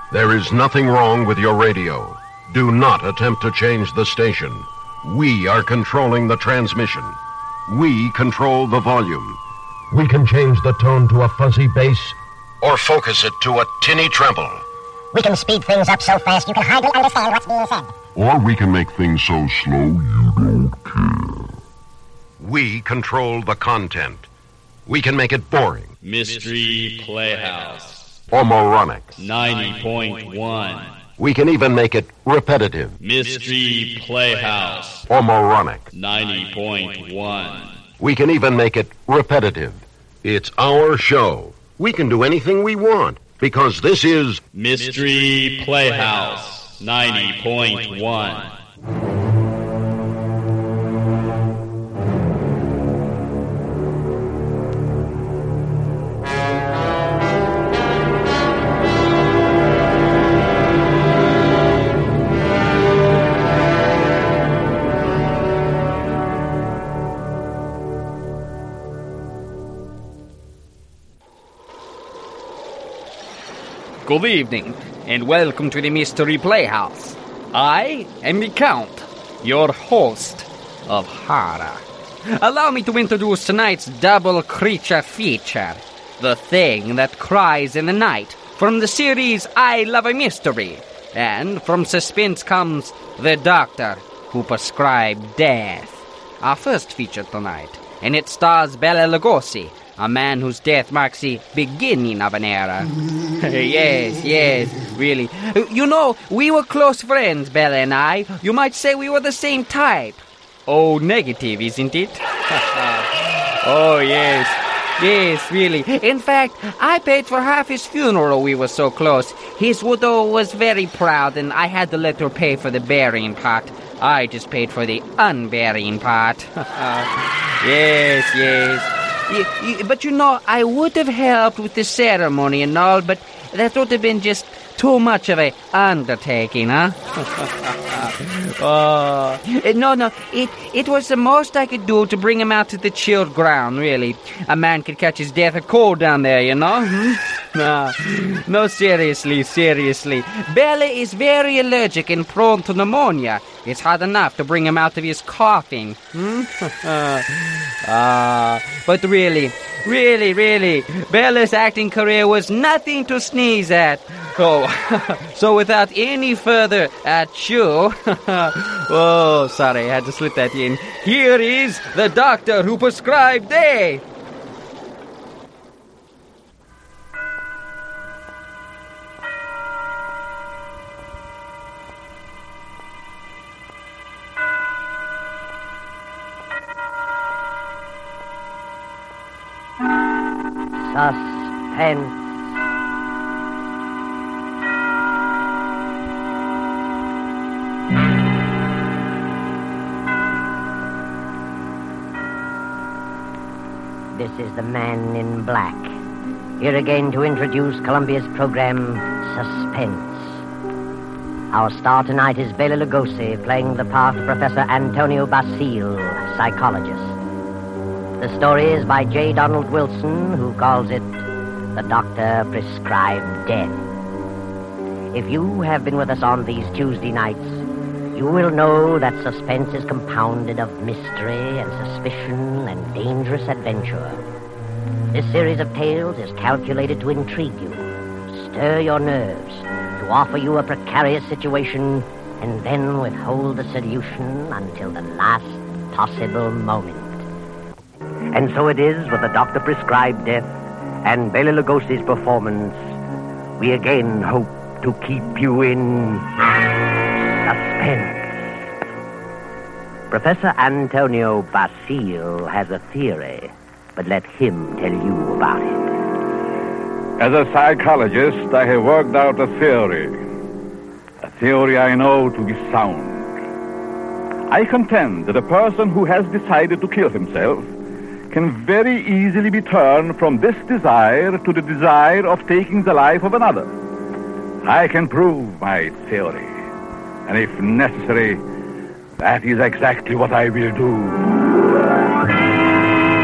There is nothing wrong with your radio. Do not attempt to change the station. We are controlling the transmission. We control the volume. We can change the tone to a fuzzy bass or focus it to a tinny treble. We can speed things up so fast you can hardly understand what's being said. Or we can make things so slow you don't care. We control the content. We can make it boring. Mystery Playhouse. Or moronic. 90.1. We can even make it repetitive. Mystery Playhouse. Or moronic. 90.1. We can even make it repetitive. It's our show. We can do anything we want because this is Mystery Playhouse 90.1. Good evening, and welcome to the Mystery Playhouse. I am the Count, your host of horror. Allow me to introduce tonight's double creature feature, The Thing That Cries in the Night, from the series I Love a Mystery. And from suspense comes The Doctor Who Prescribed Death, our first feature tonight, and it stars Bela Lugosi, a man whose death marks the beginning of an era. Yes, really. You know, we were close friends, Bella and I. You might say we were the same type. Oh, negative, isn't it? Oh, yes, really. In fact, I paid for half his funeral. We were so close. His widow was very proud, and I had to let her pay for the burying part. I just paid for the unburying part. Yes. But you know, I would have helped with the ceremony and all, but that would have been just too much of a undertaking, huh? No, it was the most I could do to bring him out to the chilled ground, really. A man could catch his death of cold down there, you know? No, seriously. Bella is very allergic and prone to pneumonia. It's hard enough to bring him out of his coughing. But really, Bella's acting career was nothing to sneeze at. So without any further ado, oh, sorry, I had to slip that in. Here is The Doctor Who Prescribed Death. Suspense. This is the Man in Black, here again to introduce Columbia's program, Suspense. Our star tonight is Bela Lugosi, playing the part of Professor Antonio Basile, psychologist. The story is by J. Donald Wilson, who calls it The Doctor Prescribed Death. If you have been with us on these Tuesday nights, you will know that suspense is compounded of mystery and suspicion and dangerous adventure. This series of tales is calculated to intrigue you, stir your nerves, to offer you a precarious situation, and then withhold the solution until the last possible moment. And so it is with The Doctor Prescribed Death and Bela Lugosi's performance. We again hope to keep you in suspense. Professor Antonio Basile has a theory, but let him tell you about it. As a psychologist, I have worked out a theory I know to be sound. I contend that a person who has decided to kill himself can very easily be turned from this desire to the desire of taking the life of another. I can prove my theory, and if necessary, that is exactly what I will do.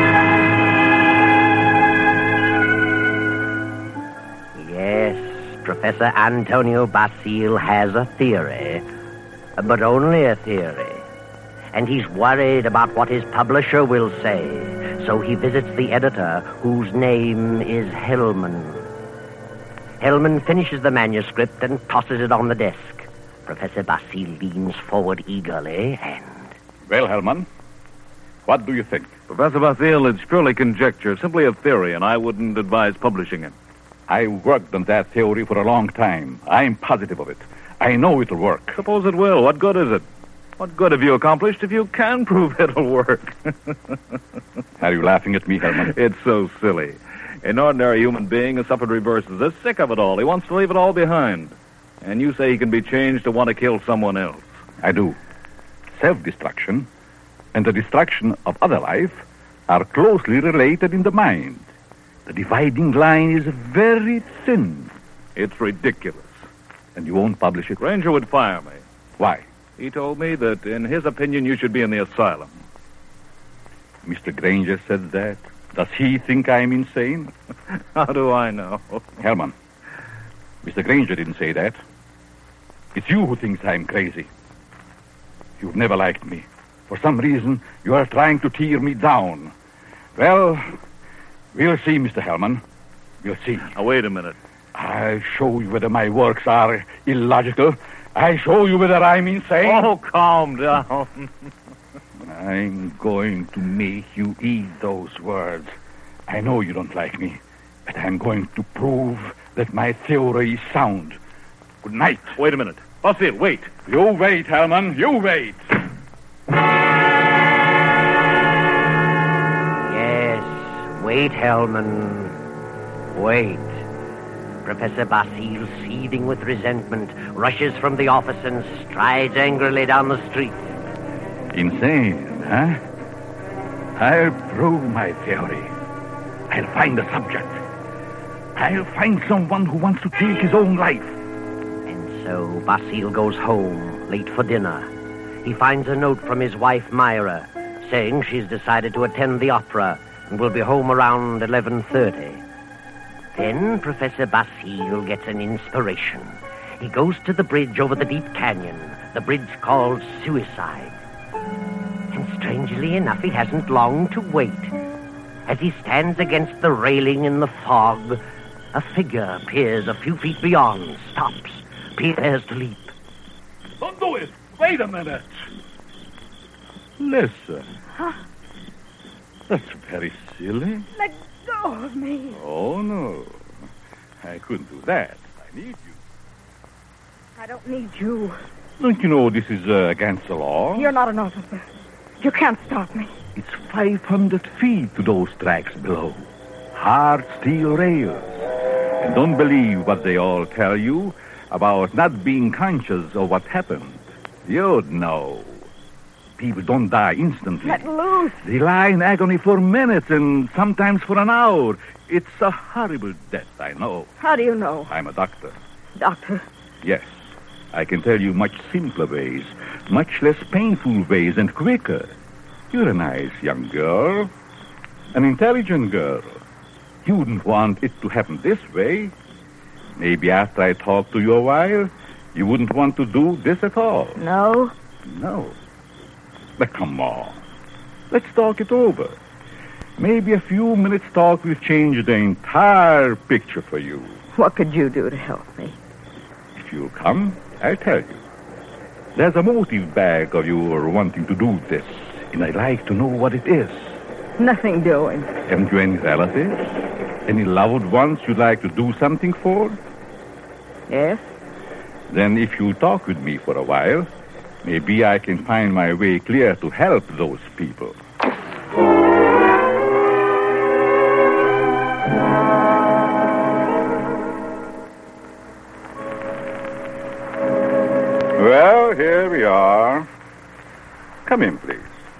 Yes, Professor Antonio Basile has a theory, but only a theory. And he's worried about what his publisher will say, so he visits the editor, whose name is Hellman. Hellman finishes the manuscript and tosses it on the desk. Professor Basile leans forward eagerly and... Well, Hellman, what do you think? Professor Basile, it's purely conjecture, simply a theory, and I wouldn't advise publishing it. I worked on that theory for a long time. I'm positive of it. I know it'll work. Suppose it will. What good is it? What good have you accomplished if you can prove it'll work? Are you laughing at me, Hellman? It's so silly. An ordinary human being has suffered reverses. Is sick of it all. He wants to leave it all behind. And you say he can be changed to want to kill someone else. I do. Self-destruction and the destruction of other life are closely related in the mind. The dividing line is very thin. It's ridiculous. And you won't publish it? Granger would fire me. Why? He told me that, in his opinion, you should be in the asylum. Mr. Granger said that. Does he think I'm insane? How do I know? Hellman, Mr. Granger didn't say that. It's you who thinks I'm crazy. You've never liked me. For some reason, you are trying to tear me down. Well, we'll see, Mr. Hellman. We'll see. Now, wait a minute. I'll show you whether my works are illogical. I'll show you whether I'm insane. Oh, calm down. I'm going to make you eat those words. I know you don't like me, but I'm going to prove that my theory is sound. Good night. Wait a minute. Basile, wait. You wait, Hellman. You wait. Yes, wait, Hellman. Wait. Professor Basile, seething with resentment, rushes from the office and strides angrily down the street. Insane, huh? I'll prove my theory. I'll find a subject. I'll find someone who wants to take his own life. And so Basile goes home, late for dinner. He finds a note from his wife, Myra, saying she's decided to attend the opera and will be home around 11:30. Then Professor Basile gets an inspiration. He goes to the bridge over the deep canyon, the bridge called Suicide. And strangely enough, he hasn't long to wait. As he stands against the railing in the fog, a figure appears a few feet beyond, stops, prepares to leap. Don't do it. Wait a minute. Listen. Huh? That's very silly. Let go of me. Oh, no. I couldn't do that. I need you. I don't need you. Don't you know this is against the law? You're not an officer. You can't stop me. It's 500 feet to those tracks below. Hard steel rails. And don't believe what they all tell you about not being conscious of what happened. You'd know. People don't die instantly. Let loose. They lie in agony for minutes and sometimes for an hour. It's a horrible death, I know. How do you know? I'm a doctor. Doctor? Yes. I can tell you much simpler ways, much less painful ways and quicker. You're a nice young girl, an intelligent girl. You wouldn't want it to happen this way. Maybe after I talk to you a while, you wouldn't want to do this at all. No. No. But come on. Let's talk it over. Maybe a few minutes' talk will change the entire picture for you. What could you do to help me? If you'll come, I'll tell you. There's a motive back of your wanting to do this, and I'd like to know what it is. Nothing doing. Haven't you any relatives? Any loved ones you'd like to do something for? Yes? Then if you'll talk with me for a while, maybe I can find my way clear to help those people. Well, here we are. Come in, please.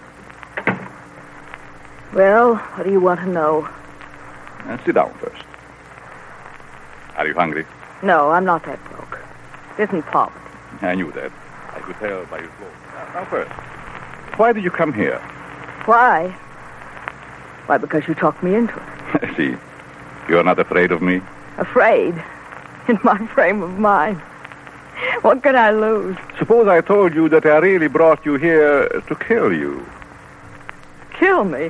Well, what do you want to know? Sit down first. Are you hungry? No, I'm not that broke. It isn't poverty. I knew that. I could tell by your clothes. Now first, why did you come here? Why? Why, because you talked me into it. See, you're not afraid of me? Afraid? In my frame of mind. What could I lose? Suppose I told you that I really brought you here to kill you. Kill me?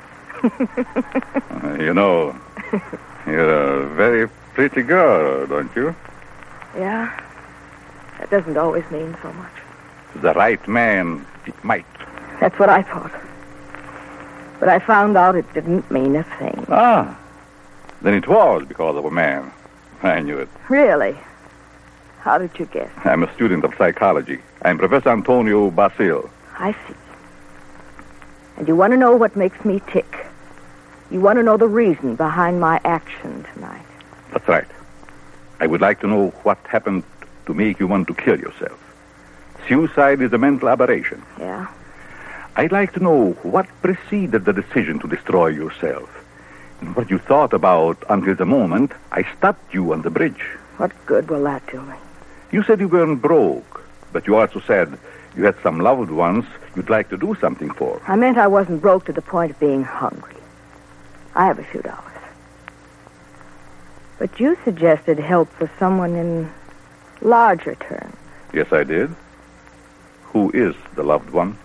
You know, you're a very pretty girl, don't you? Yeah. That doesn't always mean so much. The right man, it might. That's what I thought. But I found out it didn't mean a thing. Ah, then it was because of a man. I knew it. Really? How did you guess? I'm a student of psychology. I'm Professor Antonio Basil. I see. And you want to know what makes me tick. You want to know the reason behind my action tonight. That's right. I would like to know what happened to make you want to kill yourself. Suicide is a mental aberration. Yeah? I'd like to know what preceded the decision to destroy yourself. And what you thought about until the moment I stopped you on the bridge. What good will that do me? You said you weren't broke, but you also said you had some loved ones you'd like to do something for. I meant I wasn't broke to the point of being hungry. I have a few dollars. But you suggested help for someone in larger terms. Yes, I did. Who is the loved one?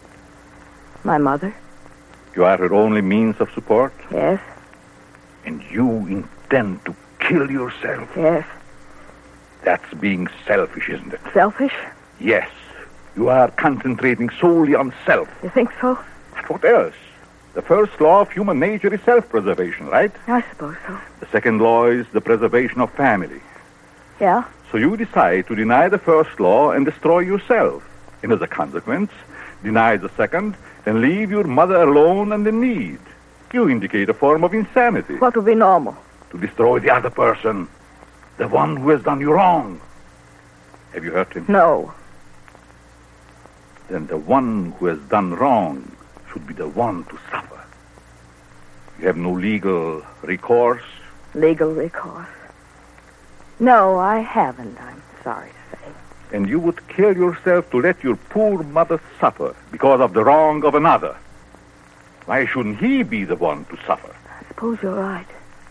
My mother? You are her only means of support? Yes. And you intend to kill yourself? Yes. That's being selfish, isn't it? Selfish? Yes. You are concentrating solely on self. You think so? But what else? The first law of human nature is self-preservation, right? I suppose so. The second law is the preservation of family. Yeah? So you decide to deny the first law and destroy yourself. And as a consequence, deny the second and leave your mother alone and in need. You indicate a form of insanity. What would be normal? To destroy the other person. The one who has done you wrong. Have you hurt him? No. Then the one who has done wrong should be the one to suffer. You have no legal recourse? Legal recourse? No, I haven't, I'm sorry to say. And you would kill yourself to let your poor mother suffer because of the wrong of another. Why shouldn't he be the one to suffer? I suppose you're right.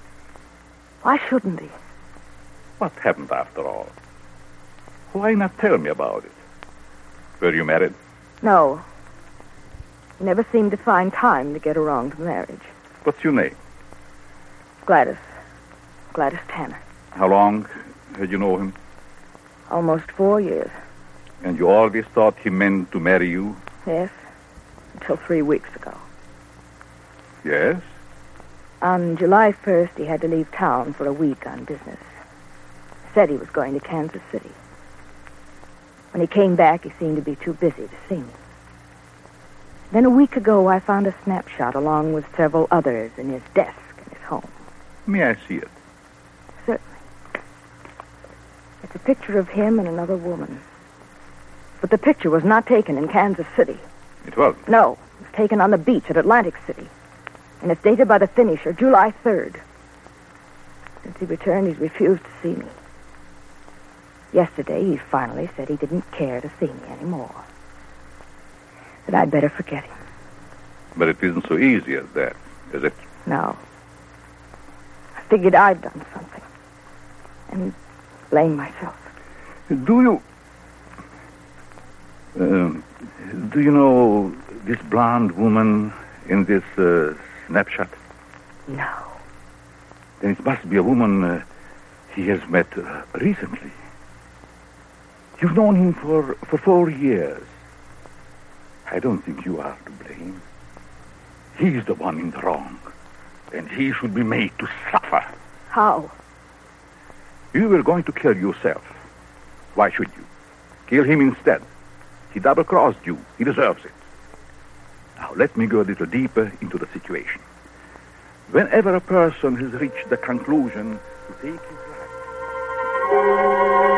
Why shouldn't he? What happened after all? Why not tell me about it? Were you married? No. You never seemed to find time to get around to marriage. What's your name? Gladys. Gladys Tanner. How long had you known him? Almost 4 years. And you always thought he meant to marry you? Yes. Until 3 weeks ago. Yes? On July 1st, he had to leave town for a week on business. Said he was going to Kansas City. When he came back, he seemed to be too busy to see me. Then a week ago, I found a snapshot along with several others in his desk in his home. May I see it? Certainly. It's a picture of him and another woman. But the picture was not taken in Kansas City. It wasn't? No. It was taken on the beach at Atlantic City. And it's dated by the finisher, July 3rd. Since he returned, he's refused to see me. Yesterday, he finally said he didn't care to see me anymore. That I'd better forget him. But it isn't so easy as that, is it? No. I figured I'd done something. And blame myself. Do you know this blonde woman in this snapshot? No. Then it must be a woman he has met recently. You've known him for 4 years. I don't think you are to blame. He's the one in the wrong. And he should be made to suffer. How? You were going to kill yourself. Why should you? Kill him instead. He double-crossed you. He deserves it. Now, let me go a little deeper into the situation. Whenever a person has reached the conclusion to take his life...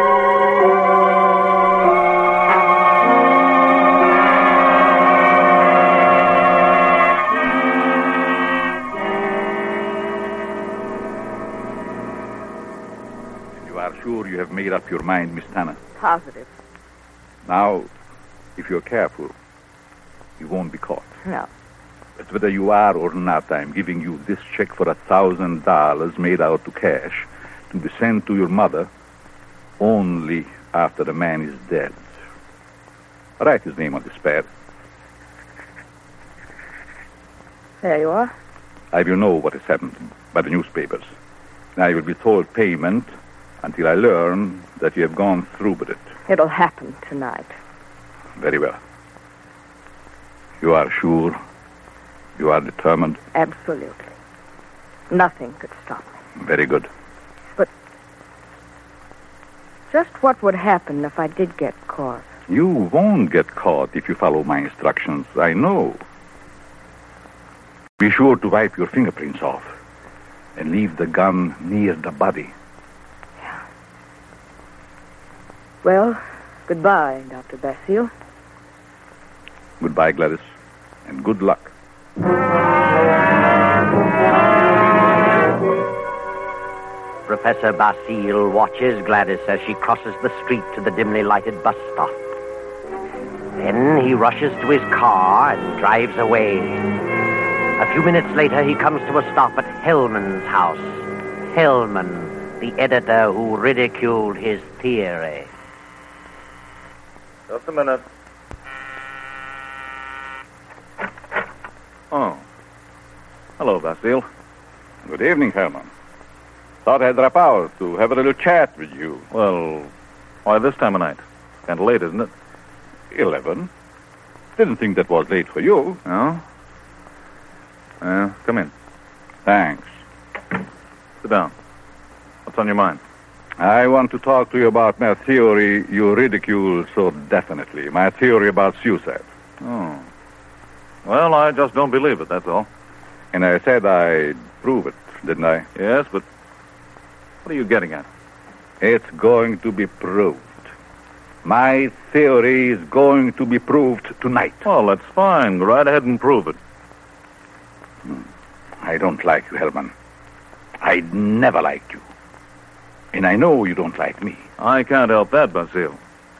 Sure you have made up your mind, Miss Tanner? Positive. Now, if you're careful, you won't be caught. No. But whether you are or not, I'm giving you this check for $1,000 made out to cash to descend to your mother only after the man is dead. Write his name on this pad. There you are. I will know what has happened by the newspapers. I will withhold payment until I learn that you have gone through with it. It'll happen tonight. Very well. You are sure? You are determined? Absolutely. Nothing could stop me. Very good. But just what would happen if I did get caught? You won't get caught if you follow my instructions. I know. Be sure to wipe your fingerprints off and leave the gun near the body. Yeah. Well, goodbye, Dr. Basile. Goodbye, Gladys, and good luck. Professor Basile watches Gladys as she crosses the street to the dimly lighted bus stop. Then he rushes to his car and drives away. A few minutes later, he comes to a stop at Hellman's house. Hellman, the editor who ridiculed his theory. Just a minute. Oh. Hello, Basile. Good evening, Herman. Thought I'd drop out to have a little chat with you. Well, why this time of night? Kind of late, isn't it? 11. Didn't think that was late for you. No? Come in. Thanks. Sit down. What's on your mind? I want to talk to you about my theory you ridicule so definitely. My theory about suicide. Oh. Well, I just don't believe it, that's all. And I said I'd prove it, didn't I? Yes, but what are you getting at? It's going to be proved. My theory is going to be proved tonight. Well, that's fine. Go right ahead and prove it. I don't like you, Hellman. I'd never liked you. And I know you don't like me. I can't help that, Basile.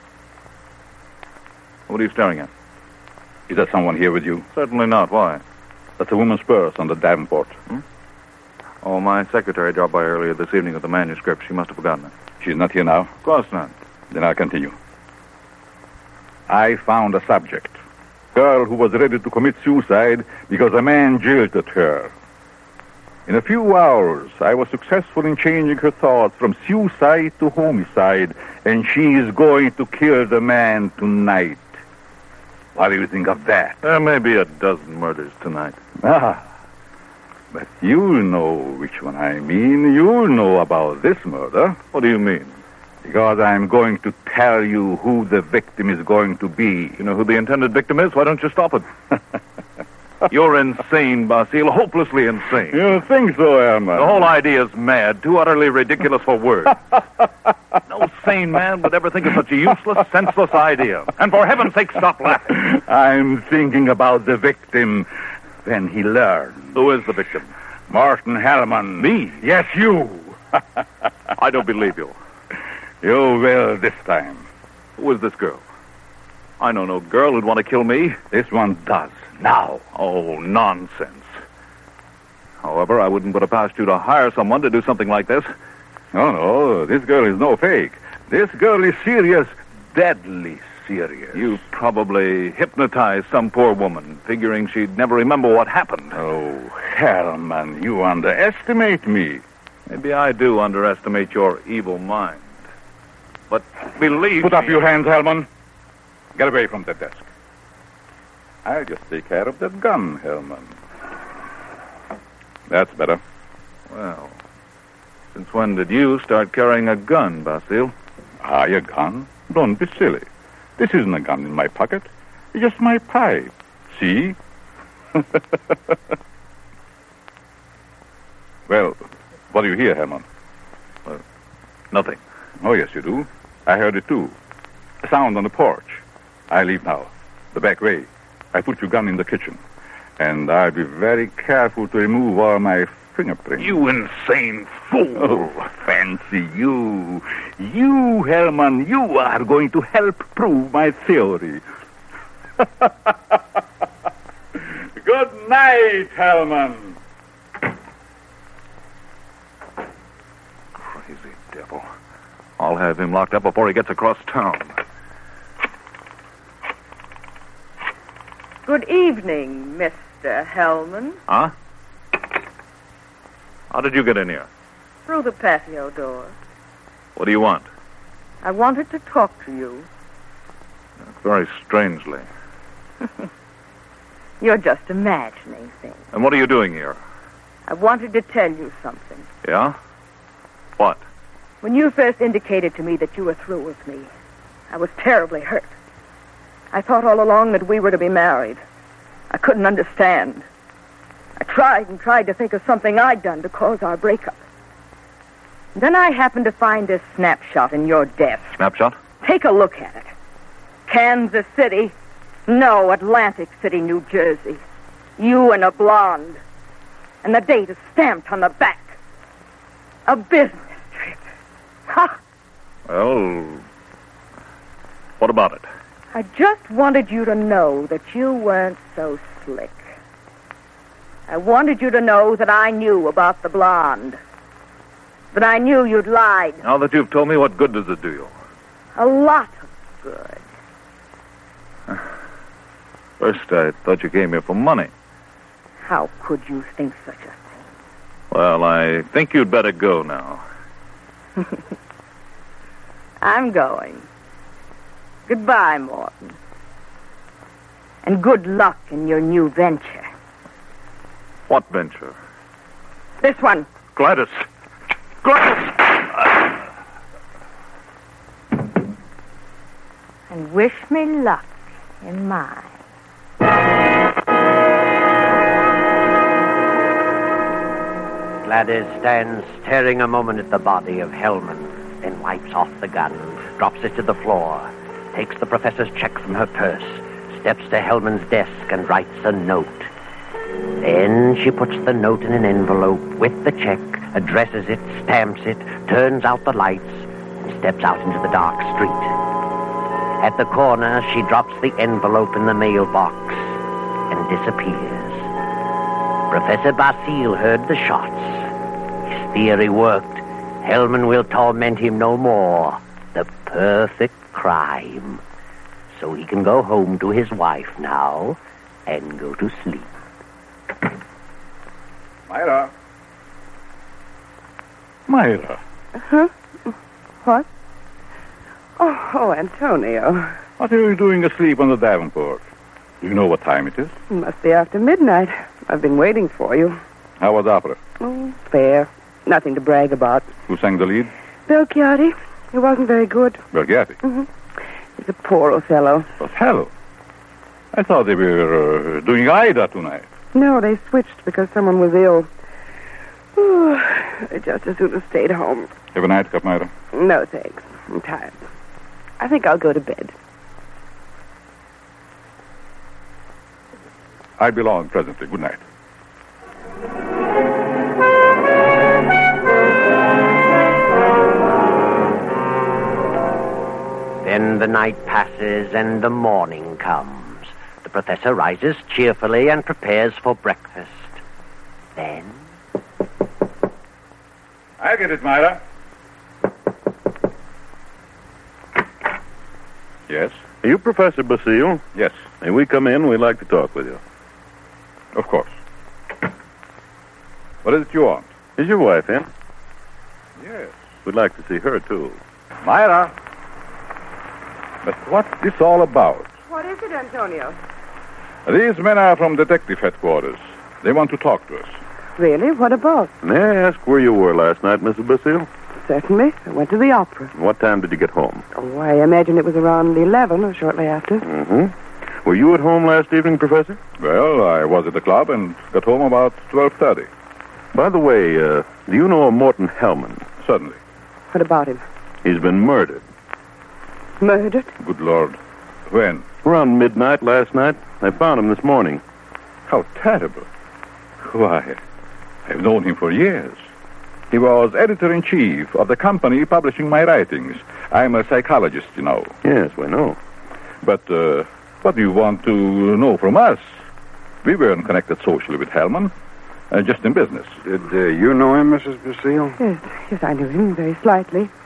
What are you staring at? Is there someone here with you? Certainly not. Why? That's a woman's purse on the Davenport. Oh, my secretary dropped by earlier this evening with the manuscript. She must have forgotten it. She's not here now? Of course not. Then I'll continue. I found a subject. Girl who was ready to commit suicide because a man jilted her. In a few hours, I was successful in changing her thoughts from suicide to homicide, and she is going to kill the man tonight. What do you think of that? There may be a dozen murders tonight. But you'll know which one I mean. You'll know about this murder. What do you mean? Because I'm going to tell you who the victim is going to be. You know who the intended victim is? Why don't you stop it? You're insane, Basile. Hopelessly insane. You think so, Herman? The whole idea is mad. Too utterly ridiculous for words. No sane man would ever think of such a useless, senseless idea. And for heaven's sake, stop laughing. I'm thinking about the victim when he learns. Who is the victim? Martin Hellman. Me? Yes, you. I don't believe you. You will this time. Who is this girl? I know no girl who'd want to kill me. This one does. Now. Oh, nonsense. However, I wouldn't put it past you to hire someone to do something like this. No, this girl is no fake. This girl is serious, deadly serious. You probably hypnotized some poor woman, figuring she'd never remember what happened. Oh, Hellman, you underestimate me. Maybe I do underestimate your evil mind. But believe Put me... up your hands, Hellman. Get away from the desk. I'll just take care of that gun, Hellman. That's better. Well, since when did you start carrying a gun, Basile? A gun? Don't be silly. This isn't a gun in my pocket. It's just my pipe. See? Well, what do you hear, Herman? Nothing. Oh, yes, you do. I heard it, too. A sound on the porch. I leave now. The back way. I put your gun in the kitchen. And I'll be very careful to remove all my fingerprints. You insane fool! Oh, fancy you. You, Hellman, you are going to help prove my theory. Good night, Hellman. Crazy. have him locked up before he gets across town. Good evening, Mr. Hellman. Huh? How did you get in here? Through the patio door. What do you want? I wanted to talk to you. Very strangely. You're just imagining things. And what are you doing here? I wanted to tell you something. Yeah? What? When you first indicated to me that you were through with me, I was terribly hurt. I thought all along that we were to be married. I couldn't understand. I tried to think of something I'd done to cause our breakup. Then I happened to find this snapshot in your desk. Snapshot? Take a look at it. Kansas City. No, Atlantic City, New Jersey. You and a blonde. And the date is stamped on the back. A business trip. Ha! Well, what about it? I just wanted you to know that you weren't so slick. I wanted you to know that I knew about the blonde. That I knew you'd lied. Now that you've told me, what good does it do you? A lot of good. First, I thought you came here for money. How could you think such a thing? Well, I think you'd better go now. I'm going. Goodbye, Morton. And good luck in your new venture. What venture? This one. Gladys! Gladys! And wish me luck in mine. Gladys stands staring a moment at the body of Hellman, then wipes off the gun, drops it to the floor, takes the professor's check from her purse, steps to Hellman's desk and writes a note. Then she puts the note in an envelope with the check, addresses it, stamps it, turns out the lights, and steps out into the dark street. At the corner, she drops the envelope in the mailbox and disappears. Professor Basile heard the shots. His theory worked. Hellman will torment him no more. The perfect crime. So he can go home to his wife now and go to sleep. Myra. Myra. Huh? What? Oh, Antonio. What are you doing asleep on the Davenport? Do you know what time it is? It must be after midnight. I've been waiting for you. How was opera? Oh, fair. Nothing to brag about. Who sang the lead? Belchiati. He wasn't very good. Belchiati? Mm-hmm. He's a poor Othello. Othello? I thought they were doing Aida tonight. No, they switched because someone was ill. Oh, I just as soon have stayed home. Have a nightcap, Myra? No, thanks. I'm tired. I think I'll go to bed. I'll be along presently. Good night. Then the night passes and the morning comes. The professor rises cheerfully and prepares for breakfast. Then... I'll get it, Myra. Yes? Are you Professor Basile? Yes. May we come in? We'd like to talk with you. Of course. What is it you want? Is your wife in? Yes. We'd like to see her, too. Myra! But what's this all about? What is it, Antonio? These men are from detective headquarters. They want to talk to us. Really? What about? May I ask where you were last night, Mrs. Basile? Certainly. I went to the opera. What time did you get home? Oh, I imagine it was around 11 or shortly after. Mm-hmm. Were you at home last evening, Professor? Well, I was at the club and got home about 12:30. By the way, do you know a Morton Hellman? Certainly. What about him? He's been murdered. Murdered? Good Lord. When? Around midnight last night. I found him this morning. How terrible. Why, I've known him for years. He was editor-in-chief of the company publishing my writings. I'm a psychologist, you know. Yes, we know. But what do you want to know from us? We weren't connected socially with Hellman, just in business. Did you know him, Mrs. Basile? Yes, I knew him very slightly.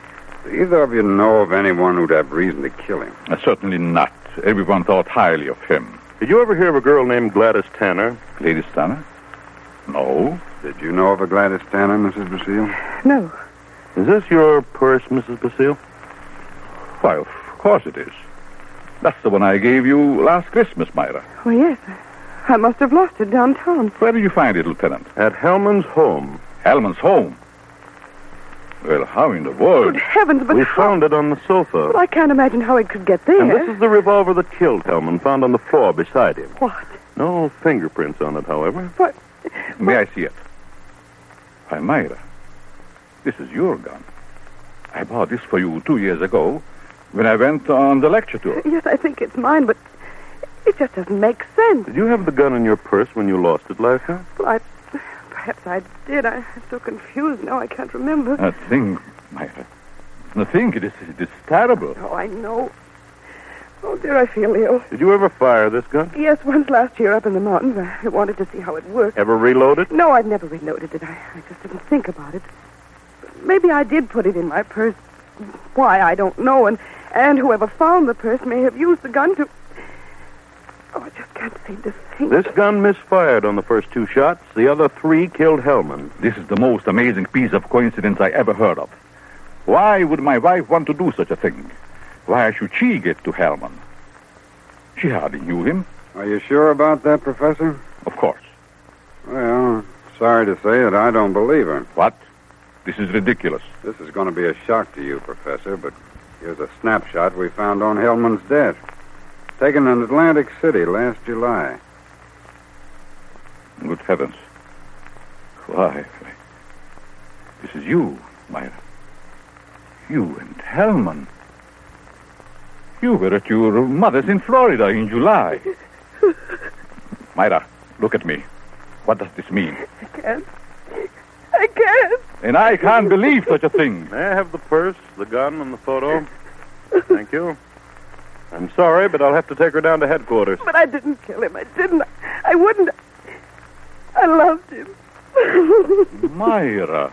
either of you know of anyone who'd have reason to kill him? Certainly not. Everyone thought highly of him. Did you ever hear of a girl named Gladys Tanner? Gladys Tanner? No. Did you know of a Gladys Tanner, Mrs. Basile? No. Is this your purse, Mrs. Basile? Why, of course it is. That's the one I gave you last Christmas, Myra. Oh, yes. I must have lost it downtown. Where did you find it, Lieutenant? At Hellman's home. Hellman's home? Well, how in the world? Good heavens, but We how? found it on the sofa. Well, I can't imagine how it could get there. And this is the revolver that killed Hellman, found on the floor beside him. What? No fingerprints on it, however. What? May I see it? Why, Myra, this is your gun. I bought this for you 2 years ago when I went on the lecture tour. Yes, I think it's mine, but it just doesn't make sense. Did you have the gun in your purse when you lost it last time? Well, perhaps I did. I'm so confused now I can't remember. That thing, Myra. The thing, it is terrible. Oh, I know. Oh, dear, I feel ill. Did you ever fire this gun? Yes, once last year up in the mountains. I wanted to see how it worked. Ever reload it? No, I'd never reloaded it. I just didn't think about it. Maybe I did put it in my purse. Why, I don't know. And whoever found the purse may have used the gun to... Oh, I just can't seem to think. This gun misfired on the first 2 shots. The other 3 killed Hellman. This is the most amazing piece of coincidence I ever heard of. Why would my wife want to do such a thing? Why should she get to Hellman? She hardly knew him. Are you sure about that, Professor? Of course. Well, sorry to say that I don't believe her. What? This is ridiculous. This is going to be a shock to you, Professor, but here's a snapshot we found on Hellman's desk. Taken in Atlantic City last July. Good heavens. Why? This is you, Myra. You and Hellman. You were at your mother's in Florida in July. Myra, look at me. What does this mean? I can't. And I can't believe such a thing. May I have the purse, the gun, and the photo? Thank you. I'm sorry, but I'll have to take her down to headquarters. But I didn't kill him. I didn't. I wouldn't. I loved him. Myra.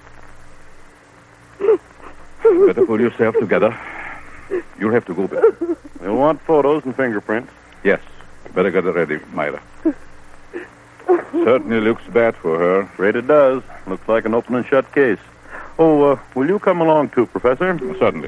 Better pull yourself together. You'll have to go back. You'll want photos and fingerprints. Yes. Better get it ready, Myra. Certainly looks bad for her. Afraid it does. Looks like an open and shut case. Oh, will you come along too, Professor? Certainly.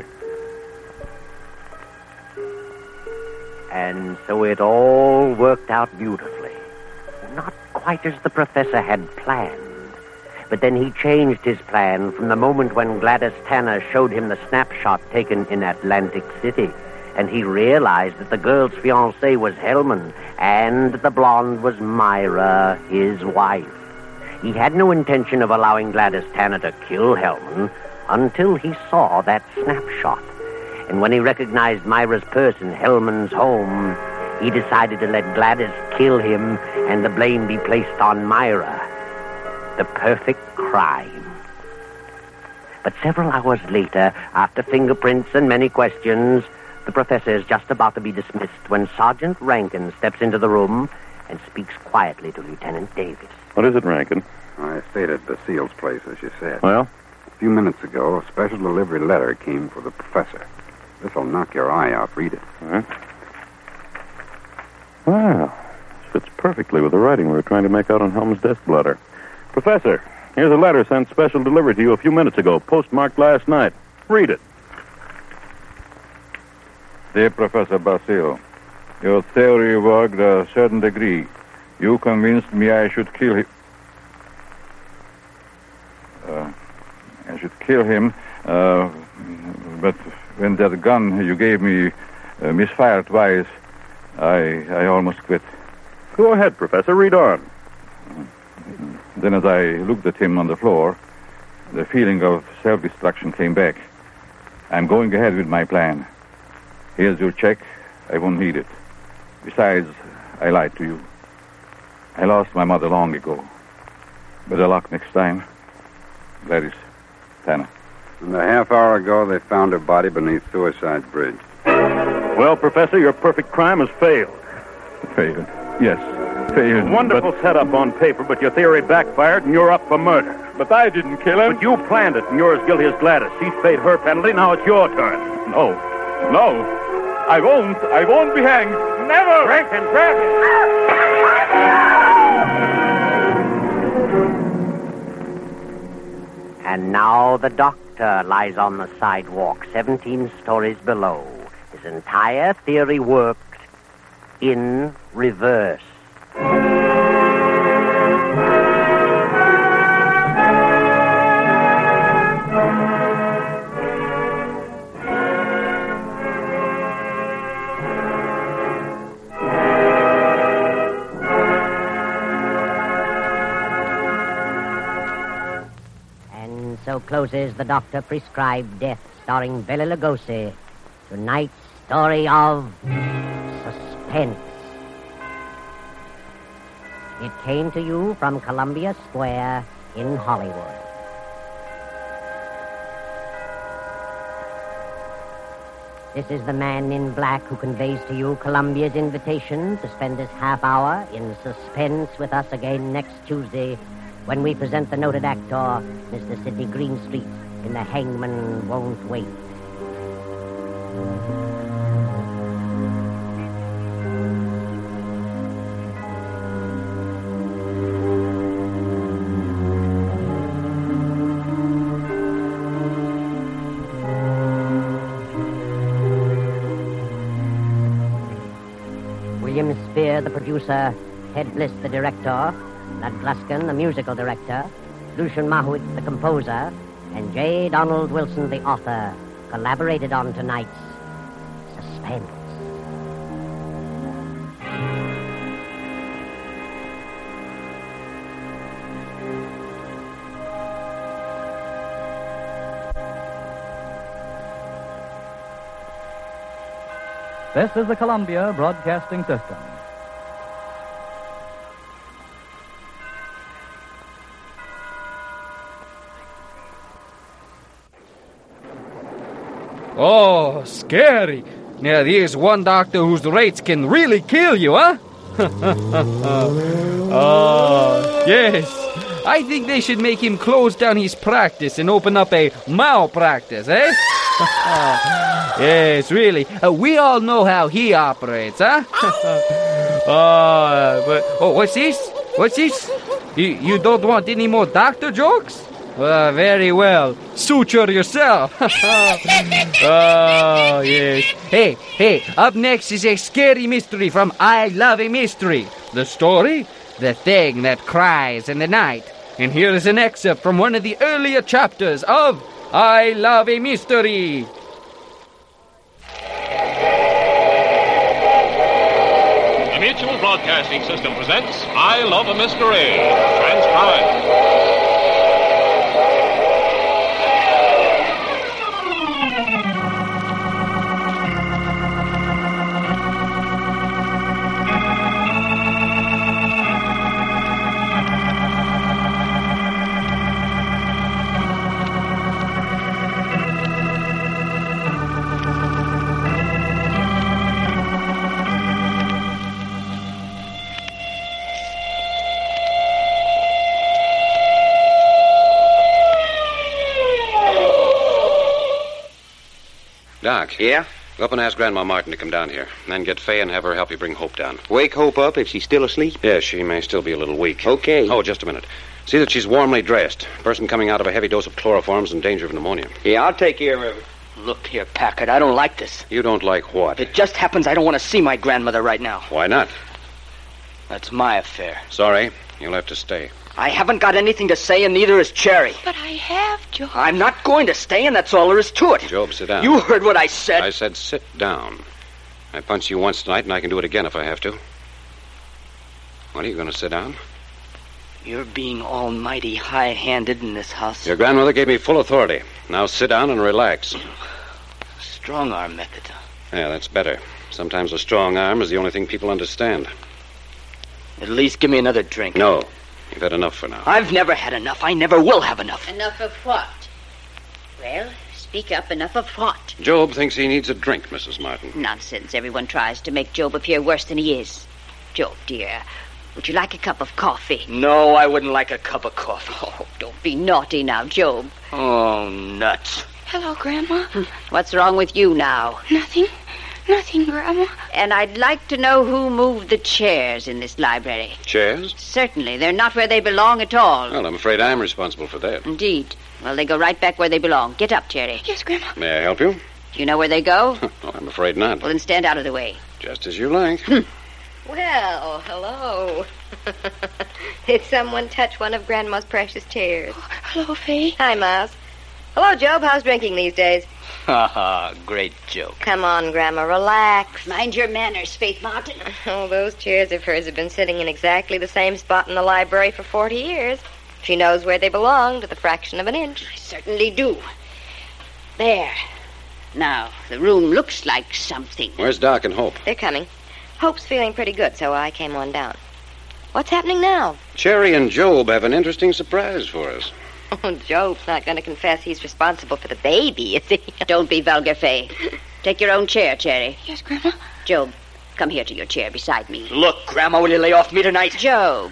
And so it all worked out beautifully. Not quite as the professor had planned. But then he changed his plan from the moment when Gladys Tanner showed him the snapshot taken in Atlantic City. And he realized that the girl's fiancé was Hellman, and the blonde was Myra, his wife. He had no intention of allowing Gladys Tanner to kill Hellman until he saw that snapshot. And when he recognized Myra's purse in Hellman's home, he decided to let Gladys kill him and the blame be placed on Myra. The perfect crime. But several hours later, after fingerprints and many questions, the professor is just about to be dismissed when Sergeant Rankin steps into the room and speaks quietly to Lieutenant Davis. What is it, Rankin? I stayed at Basile's place, as you said. Well? A few minutes ago, a special delivery letter came for the professor. This'll knock your eye out. Read it. Huh? Wow. This fits perfectly with the writing we were trying to make out on Helm's desk blotter. Professor, here's a letter sent special delivery to you a few minutes ago, postmarked last night. Read it. Dear Professor Basile, your theory worked a certain degree. You convinced me I should kill him. But when that gun you gave me misfired twice, I almost quit. Go ahead, Professor. Read on. Then as I looked at him on the floor, the feeling of self-destruction came back. I'm going ahead with my plan. Here's your check. I won't need it. Besides, I lied to you. I lost my mother long ago. Better luck next time. Gladys Tanner. And a half hour ago, they found her body beneath Suicide Bridge. Well, Professor, your perfect crime has failed. Failed? Yes, failed. Wonderful setup on paper, but your theory backfired and you're up for murder. But I didn't kill him. But you planned it, and you're as guilty as Gladys. She's paid her penalty, now it's your turn. No. I won't be hanged. Never! Rankin, grab him! And now the doctor lies on the sidewalk 17 stories below. His entire theory worked in reverse. So closes the doctor-prescribed death, starring Bela Lugosi. Tonight's story of suspense. It came to you from Columbia Square in Hollywood. This is the man in black who conveys to you Columbia's invitation to spend this half hour in suspense with us again next Tuesday, when we present the noted actor, Mr. Sidney Greenstreet, in The Hangman Won't Wait. William Spear, the producer, Ted Bliss, the director, Lud Gluskin, the musical director, Lucian Mahowitz, the composer, and J. Donald Wilson, the author, collaborated on tonight's Suspense. This is the Columbia Broadcasting System. Oh, scary. Now, there's one doctor whose rates can really kill you, huh? Oh, yes. I think they should make him close down his practice and open up a malpractice, eh? Yes, really. We all know how he operates, huh? What's this? What's this? You don't want any more doctor jokes? Very well. Suture yourself. Oh, yes. Hey, up next is a scary mystery from I Love a Mystery. The story, The Thing That Cries in the Night. And here is an excerpt from one of the earlier chapters of I Love a Mystery. The Mutual Broadcasting System presents I Love a Mystery. Transcribed. Doc. Yeah? Go up and ask Grandma Martin to come down here. And then get Fay and have her help you bring Hope down. Wake Hope up if she's still asleep? Yes, she may still be a little weak. Okay. Oh, just a minute. See that she's warmly dressed. A person coming out of a heavy dose of chloroform's in danger of pneumonia. Yeah, I'll take care of it. Look here, Packard, I don't like this. You don't like what? It just happens I don't want to see my grandmother right now. Why not? That's my affair. Sorry, you'll have to stay. I haven't got anything to say, and neither is Cherry. But I have, Job. I'm not going to stay, and that's all there is to it. Job, sit down. You heard what I said. I said sit down. I punched you once tonight, and I can do it again if I have to. What, are you going to sit down? You're being almighty high-handed in this house. Your grandmother gave me full authority. Now sit down and relax. Strong-arm method. Yeah, that's better. Sometimes a strong arm is the only thing people understand. At least give me another drink. No. You've had enough for now. I've never had enough. I never will have enough. Enough of what? Well, speak up. Enough of what? Job thinks he needs a drink, Mrs. Martin. Nonsense. Everyone tries to make Job appear worse than he is. Job, dear, Would you like a cup of coffee? No, I wouldn't like a cup of coffee. Oh, don't be naughty now, Job. Oh, nuts. Hello, Grandma. What's wrong with you now? Nothing. Nothing, Grandma. And I'd like to know who moved the chairs in this library. Chairs? Certainly. They're not where they belong at all. Well, I'm afraid I'm responsible for that. Indeed. Well, they go right back where they belong. Get up, Cherry. Yes, Grandma. May I help you? Do you know where they go? Oh, I'm afraid not. Well, then stand out of the way. Just as you like. Well, hello. Did someone touch one of Grandma's precious chairs? Oh, hello, Faye. Hi, Miles. Hello, Job. How's drinking these days? Ha great joke. Come on, Grandma, relax. Mind your manners, Faith Martin. Oh, those chairs of hers have been sitting in exactly the same spot in the library for 40 years. She knows where they belong to the fraction of an inch. I certainly do. There. Now, the room looks like something. Where's Doc and Hope? They're coming. Hope's feeling pretty good, so I came on down. What's happening now? Cherry and Job have an interesting surprise for us. Oh, Job's not going to confess he's responsible for the baby, is he? Don't be vulgar, Faye. Take your own chair, Cherry. Yes, Grandma. Job, come here to your chair beside me. Look, Grandma, will you lay off me tonight? Job.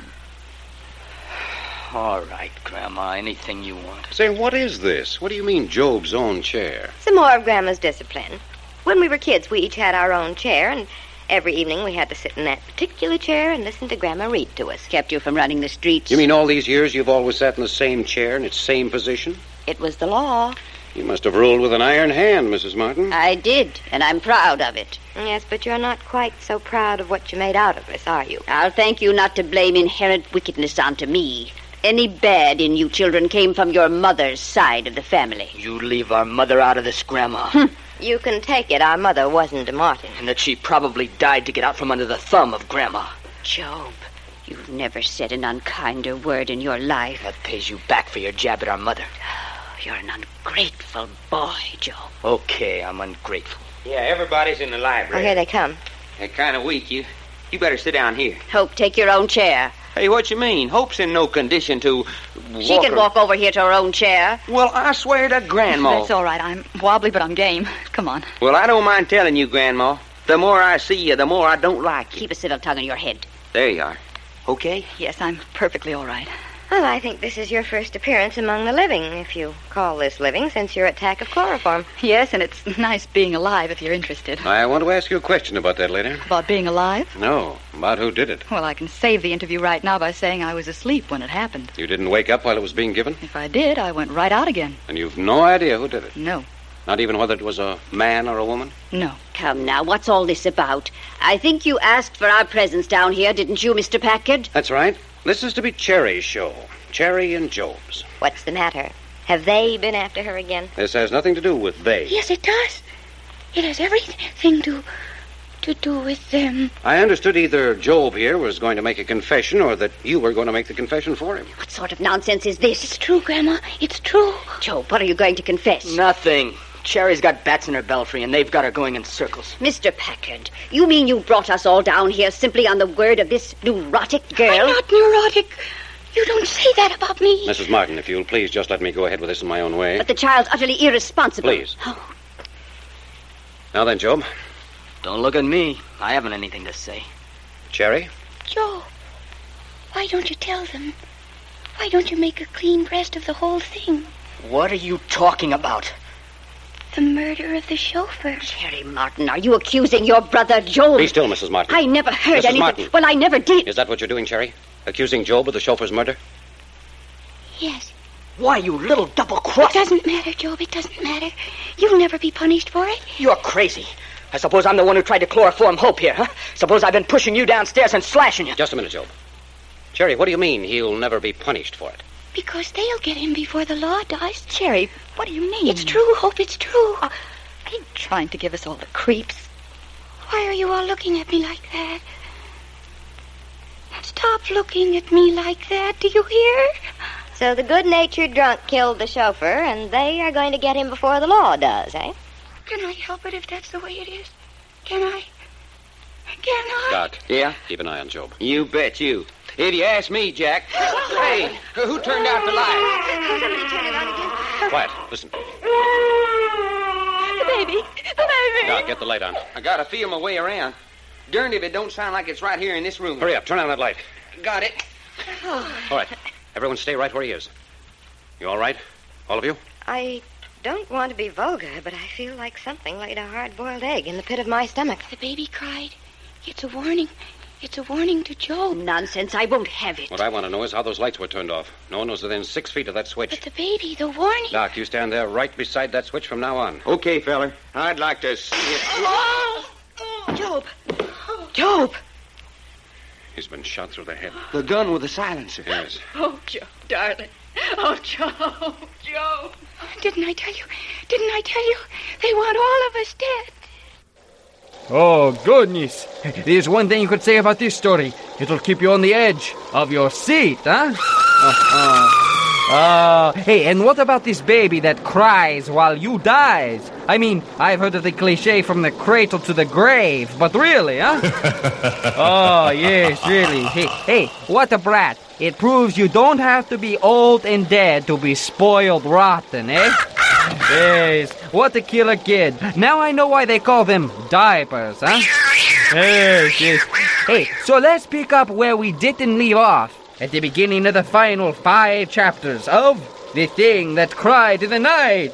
All right, Grandma, anything you want. Say, what is this? What do you mean, Job's own chair? Some more of Grandma's discipline. When we were kids, we each had our own chair, and every evening we had to sit in that particular chair and listen to Grandma read to us. Kept you from running the streets. You mean all these years you've always sat in the same chair in its same position? It was the law. You must have ruled with an iron hand, Mrs. Martin. I did, and I'm proud of it. Yes, but you're not quite so proud of what you made out of us, are you? I'll thank you not to blame inherent wickedness onto me. Any bad in you children came from your mother's side of the family. You leave our mother out of this, Grandma. You can take it our mother wasn't a Martin. And that she probably died to get out from under the thumb of Grandma. Job, you've never said an unkinder word in your life. That pays you back for your jab at our mother. You're an ungrateful boy, Job. Okay, I'm ungrateful. Yeah, everybody's in the library. Oh, here they come. They're kind of weak. You better sit down here. Hope, take your own chair. Hey, what you mean? Hope's in no condition to She can walk over here to her own chair. Well, I swear to Grandma. That's all right. I'm wobbly, but I'm game. Come on. Well, I don't mind telling you, Grandma. The more I see you, the more I don't like you. Keep a civil tongue in your head. There you are. Okay? Yes, I'm perfectly all right. Well, I think this is your first appearance among the living, if you call this living, since your attack of chloroform. Yes, and it's nice being alive if you're interested. I want to ask you a question about that later. About being alive? No, about who did it. Well, I can save the interview right now by saying I was asleep when it happened. You didn't wake up while it was being given? If I did, I went right out again. And you've no idea who did it? No. Not even whether it was a man or a woman? No. Come now, what's all this about? I think you asked for our presence down here, didn't you, Mr. Packard? That's right. This is to be Cherry's show. Cherry and Job's. What's the matter? Have they been after her again? This has nothing to do with they. Yes, it does. It has everything to do with them. I understood either Job here was going to make a confession or that you were going to make the confession for him. What sort of nonsense is this? It's true, Grandma. It's true. Job, what are you going to confess? Nothing. Cherry's got bats in her belfry, and they've got her going in circles. Mr. Packard, you mean you brought us all down here simply on the word of this neurotic girl? I'm not neurotic. You don't say that about me. Mrs. Martin, if you'll please just let me go ahead with this in my own way. But the child's utterly irresponsible. Please. Oh. Now then, Job. Don't look at me. I haven't anything to say. Cherry? Joe, why don't you tell them? Why don't you make a clean breast of the whole thing? What are you talking about? The murder of the chauffeur. Cherry Martin, are you accusing your brother Job? Be still, Mrs. Martin. I never heard Mrs. anything. Martin. Well, I never did. Is that what you're doing, Cherry? Accusing Job of the chauffeur's murder? Yes. Why, you little double-cross... It doesn't matter, Job. It doesn't matter. You'll never be punished for it. You're crazy. I suppose I'm the one who tried to chloroform Hope here, huh? Suppose I've been pushing you downstairs and slashing you. Just a minute, Job. Cherry, what do you mean he'll never be punished for it? Because they'll get him before the law does. Cherry, what do you mean? It's true, Hope. It's true. Are you trying to give us all the creeps? Why are you all looking at me like that? Stop looking at me like that. Do you hear? So the good-natured drunk killed the chauffeur, and they are going to get him before the law does, eh? Can I help it if that's the way it is? Can I? Can I? Doc. Yeah? Keep an eye on Job. You bet you. If you ask me, Jack. Hey, who turned out the light? Somebody turn it on again. Quiet. Listen. The baby. The baby. Doc, get the light on. I gotta feel my way around. Darned if it don't sound like it's right here in this room. Hurry up. Turn on that light. got it. All right. Everyone stay right where he is. You all right? All of you? I don't want to be vulgar, but I feel like something laid a hard-boiled egg in the pit of my stomach. The baby cried. It's a warning. It's a warning to Job. Nonsense. I won't have it. What I want to know is how those lights were turned off. No one was within 6 feet of that switch. But the baby, the warning. Doc, you stand there right beside that switch from now on. Okay, feller. I'd like to see it. Job. Job. He's been shot through the head. The gun with the silencer. Yes. Oh, Job, darling. Oh, Job. Job. Didn't I tell you? Didn't I tell you? They want all of us dead. Oh, goodness. There's one thing you could say about this story. It'll keep you on the edge of your seat, huh? Hey, and what about this baby that cries while you dies? I mean, I've heard of the cliche from the cradle to the grave, but really, huh? Oh, yes, really. Hey, what a brat. It proves you don't have to be old and dead to be spoiled rotten, eh? Yes, what a killer kid. Now I know why they call them diapers, huh? Yes. Hey, so let's pick up where we didn't leave off. At the beginning of the final 5 chapters of The Thing That Cried in the Night.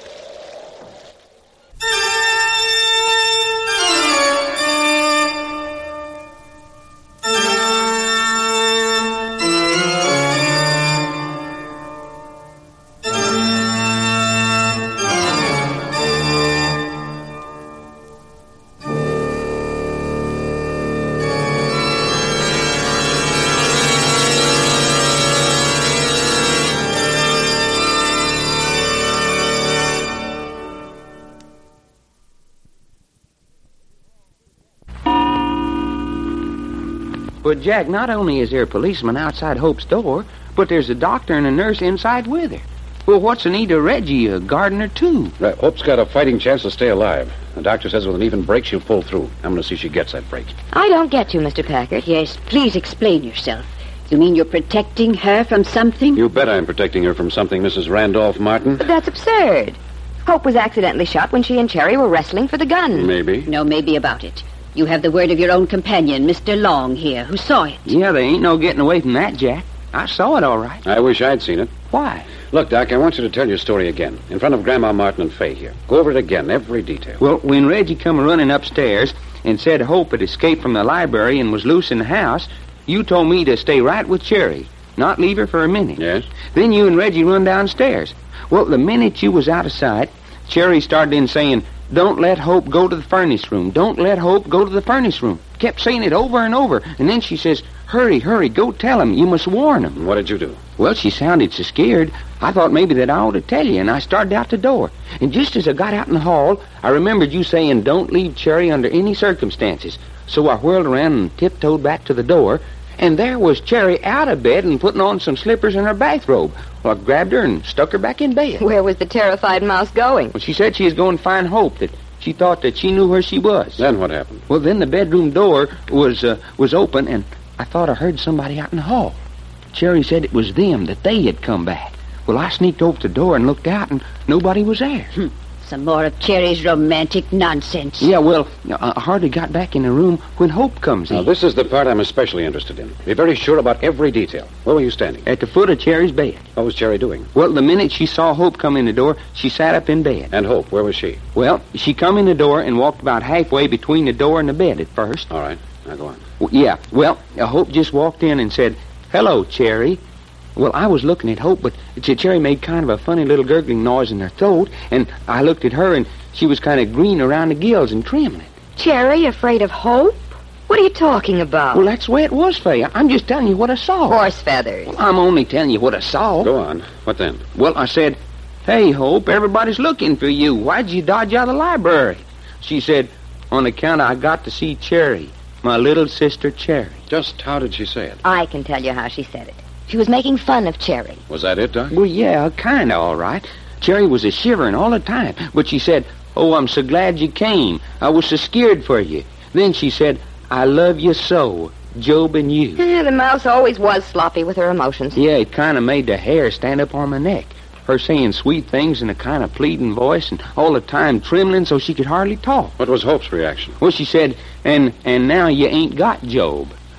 But, Jack, not only is there a policeman outside Hope's door, but there's a doctor and a nurse inside with her. Well, what's the need of Reggie, a gardener, too? Right. Hope's got a fighting chance to stay alive. The doctor says with an even break, she'll pull through. I'm going to see she gets that break. I don't get you, Mr. Packard. Yes, please explain yourself. You mean you're protecting her from something? You bet I'm protecting her from something, Mrs. Randolph Martin. But that's absurd. Hope was accidentally shot when she and Cherry were wrestling for the gun. Maybe. No, maybe about it. You have the word of your own companion, Mr. Long here, who saw it. Yeah, there ain't no getting away from that, Jack. I saw it all right. I wish I'd seen it. Why? Look, Doc, I want you to tell your story again, in front of Grandma Martin and Fay here. Go over it again, every detail. Well, when Reggie come running upstairs and said Hope had escaped from the library and was loose in the house, you told me to stay right with Cherry, not leave her for a minute. Yes? Then you and Reggie run downstairs. Well, the minute you was out of sight, Cherry started in saying, "Don't let Hope go to the furnace room. Don't let Hope go to the furnace room." Kept saying it over and over. And then she says, "Hurry, go tell him. You must warn him." What did you do? Well, she sounded so scared, I thought maybe that I ought to tell you, and I started out the door. And just as I got out in the hall, I remembered you saying, "Don't leave Cherry under any circumstances." So I whirled around and tiptoed back to the door, and there was Cherry out of bed and putting on some slippers and her bathrobe. Well, I grabbed her and stuck her back in bed. Where was the terrified mouse going? Well, she said she was going to find Hope, that she thought that she knew where she was. Then what happened? Well, then the bedroom door was open, and I thought I heard somebody out in the hall. Cherry said it was them, that they had come back. Well, I sneaked over to the door and looked out, and nobody was there. Some more of Cherry's romantic nonsense. Yeah, well, I hardly got back in the room when Hope comes in. Now, this is the part I'm especially interested in. Be very sure about every detail. Where were you standing? At the foot of Cherry's bed. What was Cherry doing? Well, the minute she saw Hope come in the door, she sat up in bed. And Hope, where was she? Well, she come in the door and walked about halfway between the door and the bed at first. All right. Now go on. Well, Hope just walked in and said, "Hello, Cherry." Well, I was looking at Hope, but Cherry made kind of a funny little gurgling noise in her throat, and I looked at her, and she was kind of green around the gills and trembling. Cherry, afraid of Hope? What are you talking about? Well, that's the way it was, Faye. I'm just telling you what I saw. Horse feathers. Well, I'm only telling you what I saw. Go on. What then? Well, I said, "Hey, Hope, everybody's looking for you. Why'd you dodge out of the library?" She said, "On account I got to see Cherry, my little sister Cherry." Just how did she say it? I can tell you how she said it. She was making fun of Cherry. Was that it, Doc? Well, yeah, kind of, all right. Cherry was a shivering all the time, but she said, "Oh, I'm so glad you came. I was so scared for you." Then she said, "I love you so, Job and you." The mouse always was sloppy with her emotions. Yeah, it kind of made the hair stand up on my neck. Her saying sweet things in a kind of pleading voice and all the time trembling so she could hardly talk. What was Hope's reaction? Well, she said, and now you ain't got Job.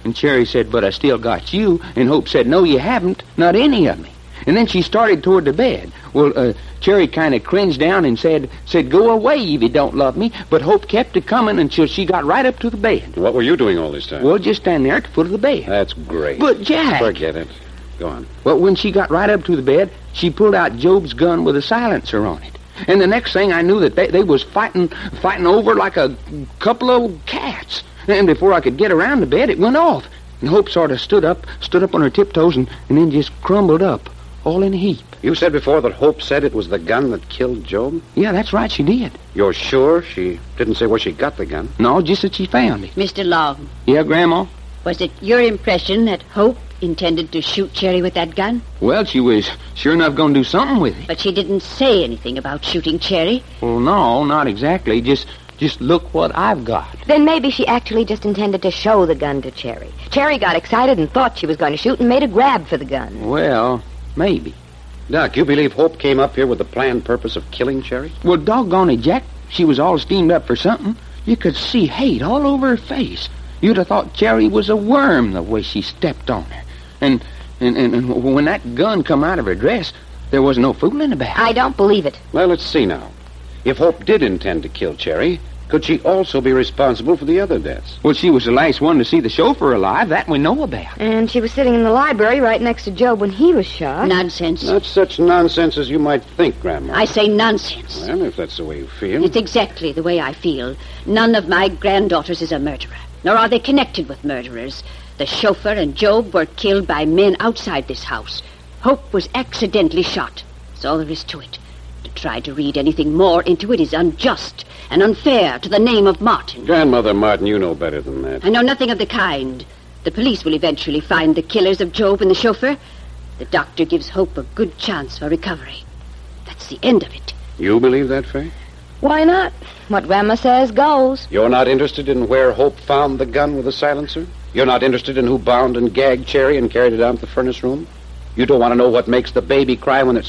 And Cherry said, but I still got you. And Hope said, no, you haven't. Not any of me. And then she started toward the bed. Well, Cherry kind of cringed down and said, go away if you don't love me. But Hope kept it coming until she got right up to the bed. What were you doing all this time? Well, just standing there at the foot of the bed. That's great. But, Jack... Forget it. Go on. Well, when she got right up to the bed, she pulled out Job's gun with a silencer on it. And the next thing I knew that they was fighting over like a couple of cats. And before I could get around the bed, it went off. And Hope sort of stood up on her tiptoes and then just crumbled up, all in a heap. You said before that Hope said it was the gun that killed Job? Yeah, that's right, she did. You're sure she didn't say where she got the gun? No, just that she found it. Mr. Long. Yeah, Grandma? Was it your impression that Hope intended to shoot Cherry with that gun? Well, she was sure enough going to do something with it. But she didn't say anything about shooting Cherry. Well, no, not exactly. Just look what I've got. Then maybe she actually just intended to show the gun to Cherry. Cherry got excited and thought she was going to shoot and made a grab for the gun. Well, maybe. Doc, you believe Hope came up here with the planned purpose of killing Cherry? Well, doggone it, Jack. She was all steamed up for something. You could see hate all over her face. You'd have thought Cherry was a worm the way she stepped on her. And when that gun come out of her dress, there was no fooling about it. I don't believe it. Well, let's see now. If Hope did intend to kill Cherry, could she also be responsible for the other deaths? Well, she was the last one to see the chauffeur alive. That we know about. And she was sitting in the library right next to Job when he was shot. Nonsense. Not such nonsense as you might think, Grandma. I say nonsense. Well, if that's the way you feel. It's exactly the way I feel. None of my granddaughters is a murderer, nor are they connected with murderers. The chauffeur and Job were killed by men outside this house. Hope was accidentally shot. That's all there is to it. To try to read anything more into it is unjust and unfair to the name of Martin. Grandmother Martin, you know better than that. I know nothing of the kind. The police will eventually find the killers of Job and the chauffeur. The doctor gives Hope a good chance for recovery. That's the end of it. You believe that, Faye? Why not? What Grandma says goes. You're not interested in where Hope found the gun with the silencer? You're not interested in who bound and gagged Cherry and carried it down to the furnace room? You don't want to know what makes the baby cry when it's...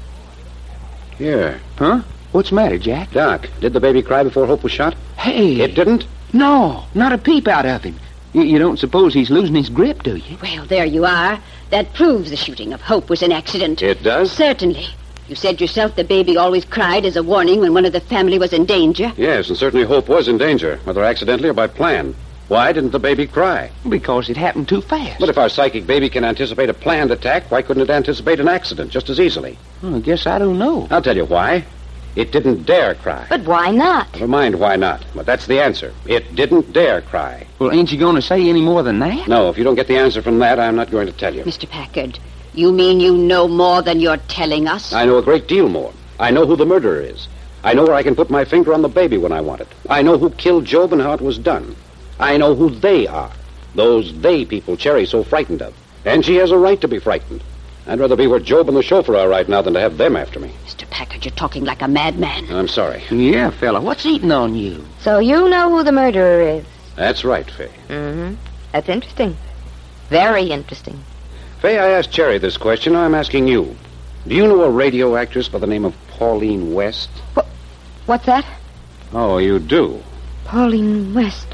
Here. Huh? What's the matter, Jack? Doc, did the baby cry before Hope was shot? Hey. It didn't? No, not a peep out of him. You don't suppose he's losing his grip, do you? Well, there you are. That proves the shooting of Hope was an accident. It does? Certainly. You said yourself the baby always cried as a warning when one of the family was in danger. Yes, and certainly Hope was in danger, whether accidentally or by plan. Why didn't the baby cry? Because it happened too fast. But if our psychic baby can anticipate a planned attack, why couldn't it anticipate an accident just as easily? Well, I guess I don't know. I'll tell you why. It didn't dare cry. But why not? Never mind why not. But that's the answer. It didn't dare cry. Well, ain't you going to say any more than that? No, if you don't get the answer from that, I'm not going to tell you. Mr. Packard, you mean you know more than you're telling us? I know a great deal more. I know who the murderer is. I know where I can put my finger on the baby when I want it. I know who killed Job and how it was done. I know who they are. Those they people Cherry's so frightened of. And she has a right to be frightened. I'd rather be where Job and the chauffeur are right now than to have them after me. Mr. Packard, you're talking like a madman. I'm sorry. Yeah, fella, what's eating on you? So you know who the murderer is? That's right, Faye. Mm-hmm. That's interesting. Very interesting. Faye, I asked Cherry this question. I'm asking you. Do you know a radio actress by the name of Pauline West? What's that? Oh, you do? Pauline West.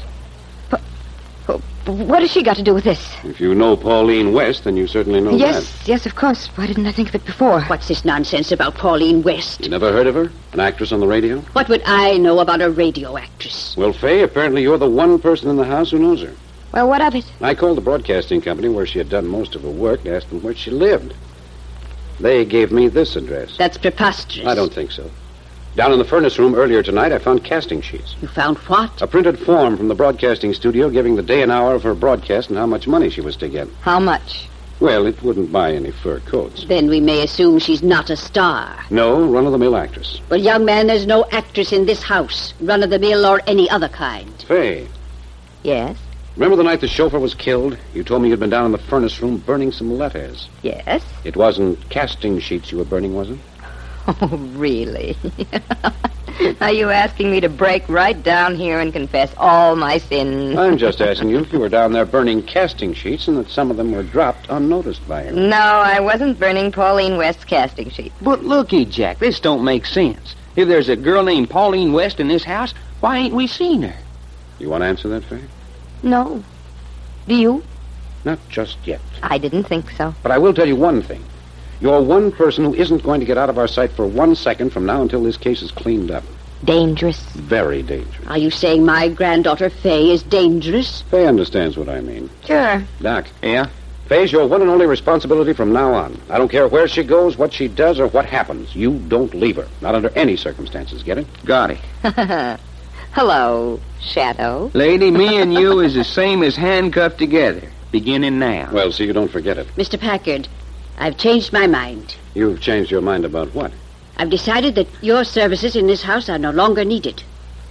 What has she got to do with this? If you know Pauline West, then you certainly know that. Yes, of course. Why didn't I think of it before? What's this nonsense about Pauline West? You never heard of her? An actress on the radio? What would I know about a radio actress? Well, Faye, apparently you're the one person in the house who knows her. Well, what of it? I called the broadcasting company where she had done most of her work and asked them where she lived. They gave me this address. That's preposterous. I don't think so. Down in the furnace room earlier tonight, I found casting sheets. You found what? A printed form from the broadcasting studio giving the day and hour of her broadcast and how much money she was to get. How much? Well, it wouldn't buy any fur coats. Then we may assume she's not a star. No, run-of-the-mill actress. Well, young man, there's no actress in this house, run-of-the-mill or any other kind. Faye. Yes? Remember the night the chauffeur was killed? You told me you'd been down in the furnace room burning some letters. Yes? It wasn't casting sheets you were burning, was it? Oh, really? Are you asking me to break right down here and confess all my sins? I'm just asking you if you were down there burning casting sheets and that some of them were dropped unnoticed by you. No, I wasn't burning Pauline West's casting sheet. But looky, Jack, this don't make sense. If there's a girl named Pauline West in this house, why ain't we seen her? You want to answer that, Faye? No. Do you? Not just yet. I didn't think so. But I will tell you one thing. You're one person who isn't going to get out of our sight for 1 second from now until this case is cleaned up. Dangerous? Very dangerous. Are you saying my granddaughter Faye is dangerous? Faye understands what I mean. Sure. Doc. Yeah? Faye's your one and only responsibility from now on. I don't care where she goes, what she does, or what happens. You don't leave her. Not under any circumstances. Get it? Got it. Hello, Shadow. Lady, me and you is the same as handcuffed together. Beginning now. Well, so you don't forget it. Mr. Packard, I've changed my mind. You've changed your mind about what? I've decided that your services in this house are no longer needed.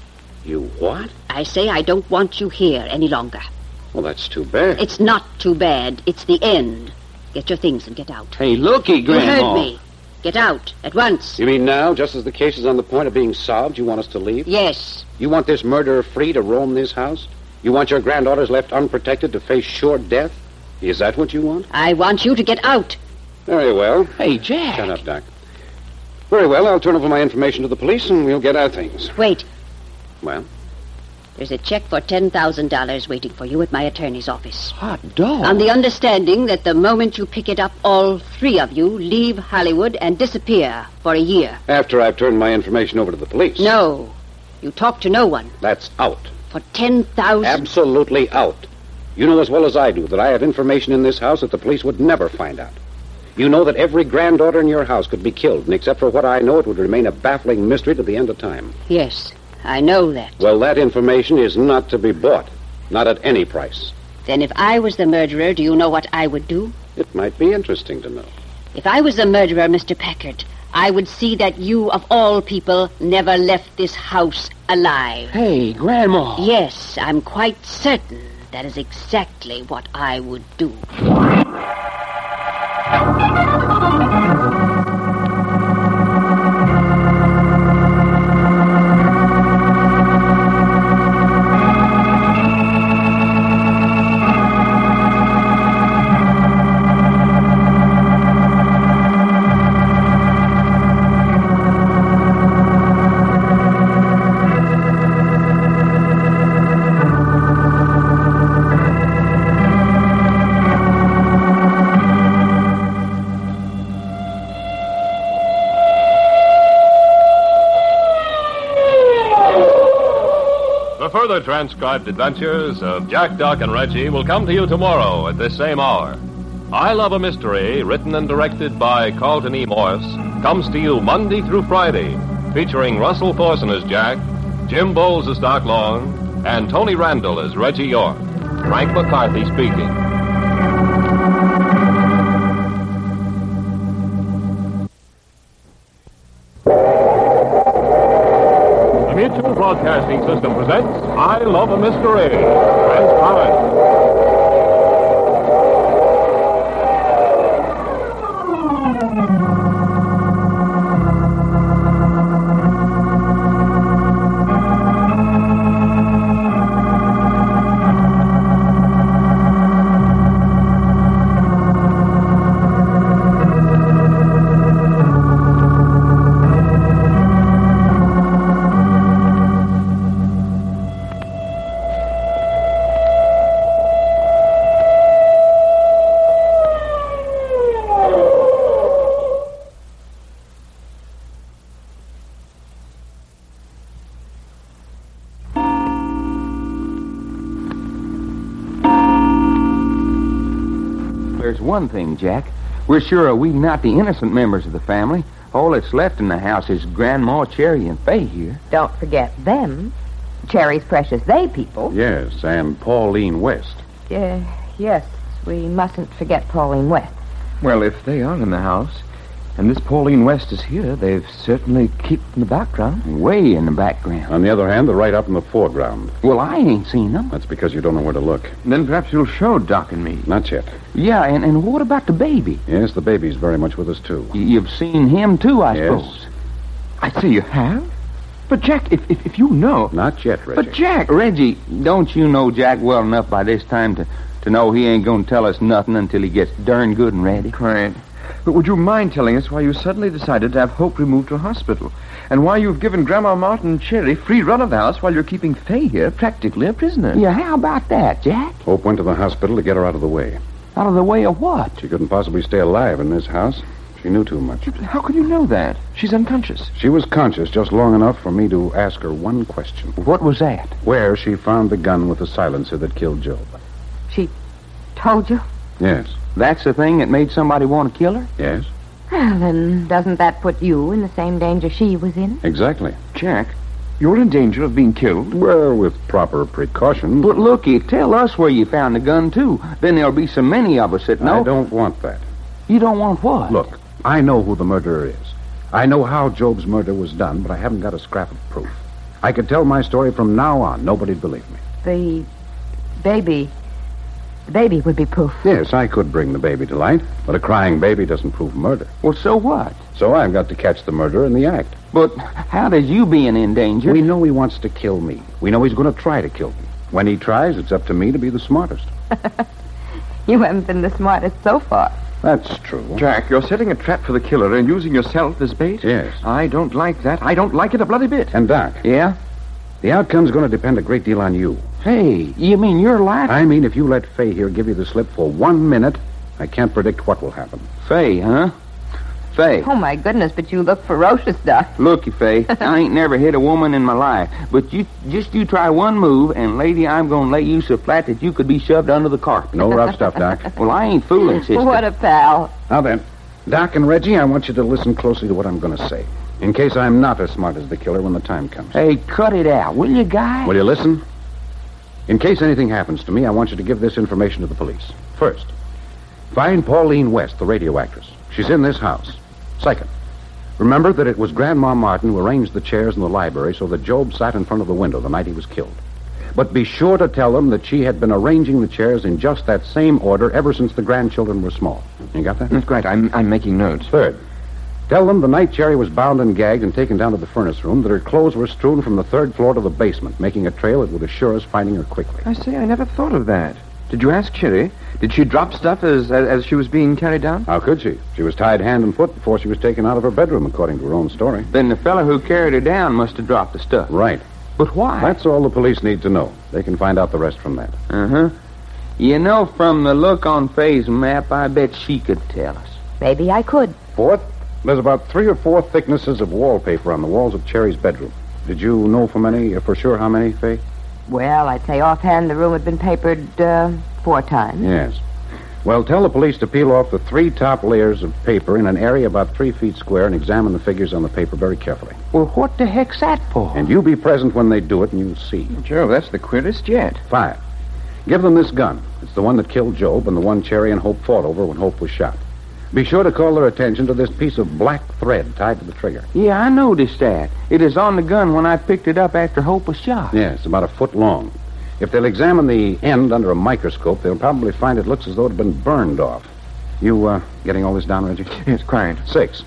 You what? I say I don't want you here any longer. Well, that's too bad. It's not too bad. It's the end. Get your things and get out. Hey, looky, Grandma. You heard me. Get out at once. You mean now, just as the case is on the point of being solved, you want us to leave? Yes. You want this murderer free to roam this house? You want your granddaughters left unprotected to face sure death? Is that what you want? I want you to get out. Very well. Hey, Jack. Shut up, Doc. Very well, I'll turn over my information to the police and we'll get our things. Wait. Well? There's a check for $10,000 waiting for you at my attorney's office. Hot dog. On the understanding that the moment you pick it up, all 3 of you leave Hollywood and disappear for a year. After I've turned my information over to the police. No. You talk to no one. That's out. For $10,000? Absolutely out. You know as well as I do that I have information in this house that the police would never find out. You know that every granddaughter in your house could be killed, and except for what I know, it would remain a baffling mystery to the end of time. Yes, I know that. Well, that information is not to be bought. Not at any price. Then if I was the murderer, do you know what I would do? It might be interesting to know. If I was the murderer, Mr. Packard, I would see that you, of all people, never left this house alive. Hey, Grandma. Yes, I'm quite certain that is exactly what I would do. Further transcribed adventures of Jack, Doc, and Reggie will come to you tomorrow at this same hour. I Love a Mystery, written and directed by Carlton E. Morse, comes to you Monday through Friday, featuring Russell Thorson as Jack, Jim Bowles as Doc Long, and Tony Randall as Reggie York. Frank McCarthy speaking. Mutual Broadcasting System presents I Love a Mystery. Transcribed. There's one thing, Jack. We're sure we're not the innocent members of the family. All that's left in the house is Grandma, Cherry, and Fay here. Don't forget them. Cherry's precious they people. Yes, and Pauline West. Yes, we mustn't forget Pauline West. Well, if they are in the house, and this Pauline West is here, they've certainly kept in the background. Way in the background. On the other hand, they're right up in the foreground. Well, I ain't seen them. That's because you don't know where to look. Then perhaps you'll show Doc and me. Not yet. Yeah, and what about the baby? Yes, the baby's very much with us, too. You've seen him, too, I Yes. suppose. I say you have? But, Jack, if you know... Not yet, Reggie. But, Jack... Reggie, don't you know Jack well enough by this time to know he ain't going to tell us nothing until he gets darn good and ready? Right. But would you mind telling us why you suddenly decided to have Hope removed to a hospital? And why you've given Grandma Martin and Cherry free run of the house while you're keeping Fay here practically a prisoner? Yeah, how about that, Jack? Hope went to the hospital to get her out of the way. Out of the way of what? She couldn't possibly stay alive in this house. She knew too much. How could you know that? She's unconscious. She was conscious just long enough for me to ask her one question. What was that? Where she found the gun with the silencer that killed Job. She told you? Yes. That's the thing that made somebody want to kill her? Yes. Well, then doesn't that put you in the same danger she was in? Exactly. Jack, you're in danger of being killed? Well, with proper precautions. But looky, tell us where you found the gun, too. Then there'll be so many of us that know. I don't want that. You don't want what? Look, I know who the murderer is. I know how Job's murder was done, but I haven't got a scrap of proof. I could tell my story from now on. Nobody'd believe me. The baby would be proof. Yes, I could bring the baby to light, but a crying baby doesn't prove murder. Well, so what? So I've got to catch the murderer in the act. But how does you being in danger? We know he wants to kill me. We know he's going to try to kill me. When he tries, it's up to me to be the smartest. You haven't been the smartest so far. That's true. Jack, you're setting a trap for the killer and using yourself as bait? Yes. I don't like that. I don't like it a bloody bit. And Doc. Yeah? The outcome's going to depend a great deal on you. Hey, you mean you're lying? I mean, if you let Fay here give you the slip for 1 minute, I can't predict what will happen. Fay, huh? Fay. Oh, my goodness, but you look ferocious, Doc. Looky, Fay, I ain't never hit a woman in my life. But you try one move, and lady, I'm going to lay you so flat that you could be shoved under the carpet. No rough stuff, Doc. Well, I ain't fooling, sister. What a pal. Now then, Doc and Reggie, I want you to listen closely to what I'm going to say, in case I'm not as smart as the killer when the time comes. Hey, cut it out, will you, guy? Will you listen? In case anything happens to me, I want you to give this information to the police. First, find Pauline West, the radio actress. She's in this house. Second, remember that it was Grandma Martin who arranged the chairs in the library so that Job sat in front of the window the night he was killed. But be sure to tell them that she had been arranging the chairs in just that same order ever since the grandchildren were small. You got that? That's great. I'm making notes. Third, tell them the night Cherry was bound and gagged and taken down to the furnace room that her clothes were strewn from the 3rd floor to the basement, making a trail that would assure us finding her quickly. I say, I never thought of that. Did you ask Cherry? Did she drop stuff as she was being carried down? How could she? She was tied hand and foot before she was taken out of her bedroom, according to her own story. Then the fella who carried her down must have dropped the stuff. Right. But why? That's all the police need to know. They can find out the rest from that. Uh-huh. You know, from the look on Fay's map, I bet she could tell us. Maybe I could. Fourth, there's about 3 or 4 thicknesses of wallpaper on the walls of Cherry's bedroom. Did you know for sure how many, Fay? Well, I'd say offhand the room had been papered 4 times. Yes. Well, tell the police to peel off the 3 top layers of paper in an area about 3 feet square and examine the figures on the paper very carefully. Well, what the heck's that for? And you be present when they do it, and you'll see. Joe, that's the queerest yet. 5, give them this gun. It's the one that killed Job and the one Cherry and Hope fought over when Hope was shot. Be sure to call their attention to this piece of black thread tied to the trigger. Yeah, I noticed that. It is on the gun when I picked it up after Hope was shot. Yes, about 1 foot long. If they'll examine the end under a microscope, they'll probably find it looks as though it had been burned off. You, getting all this down, Reggie? Yes, quite. 6.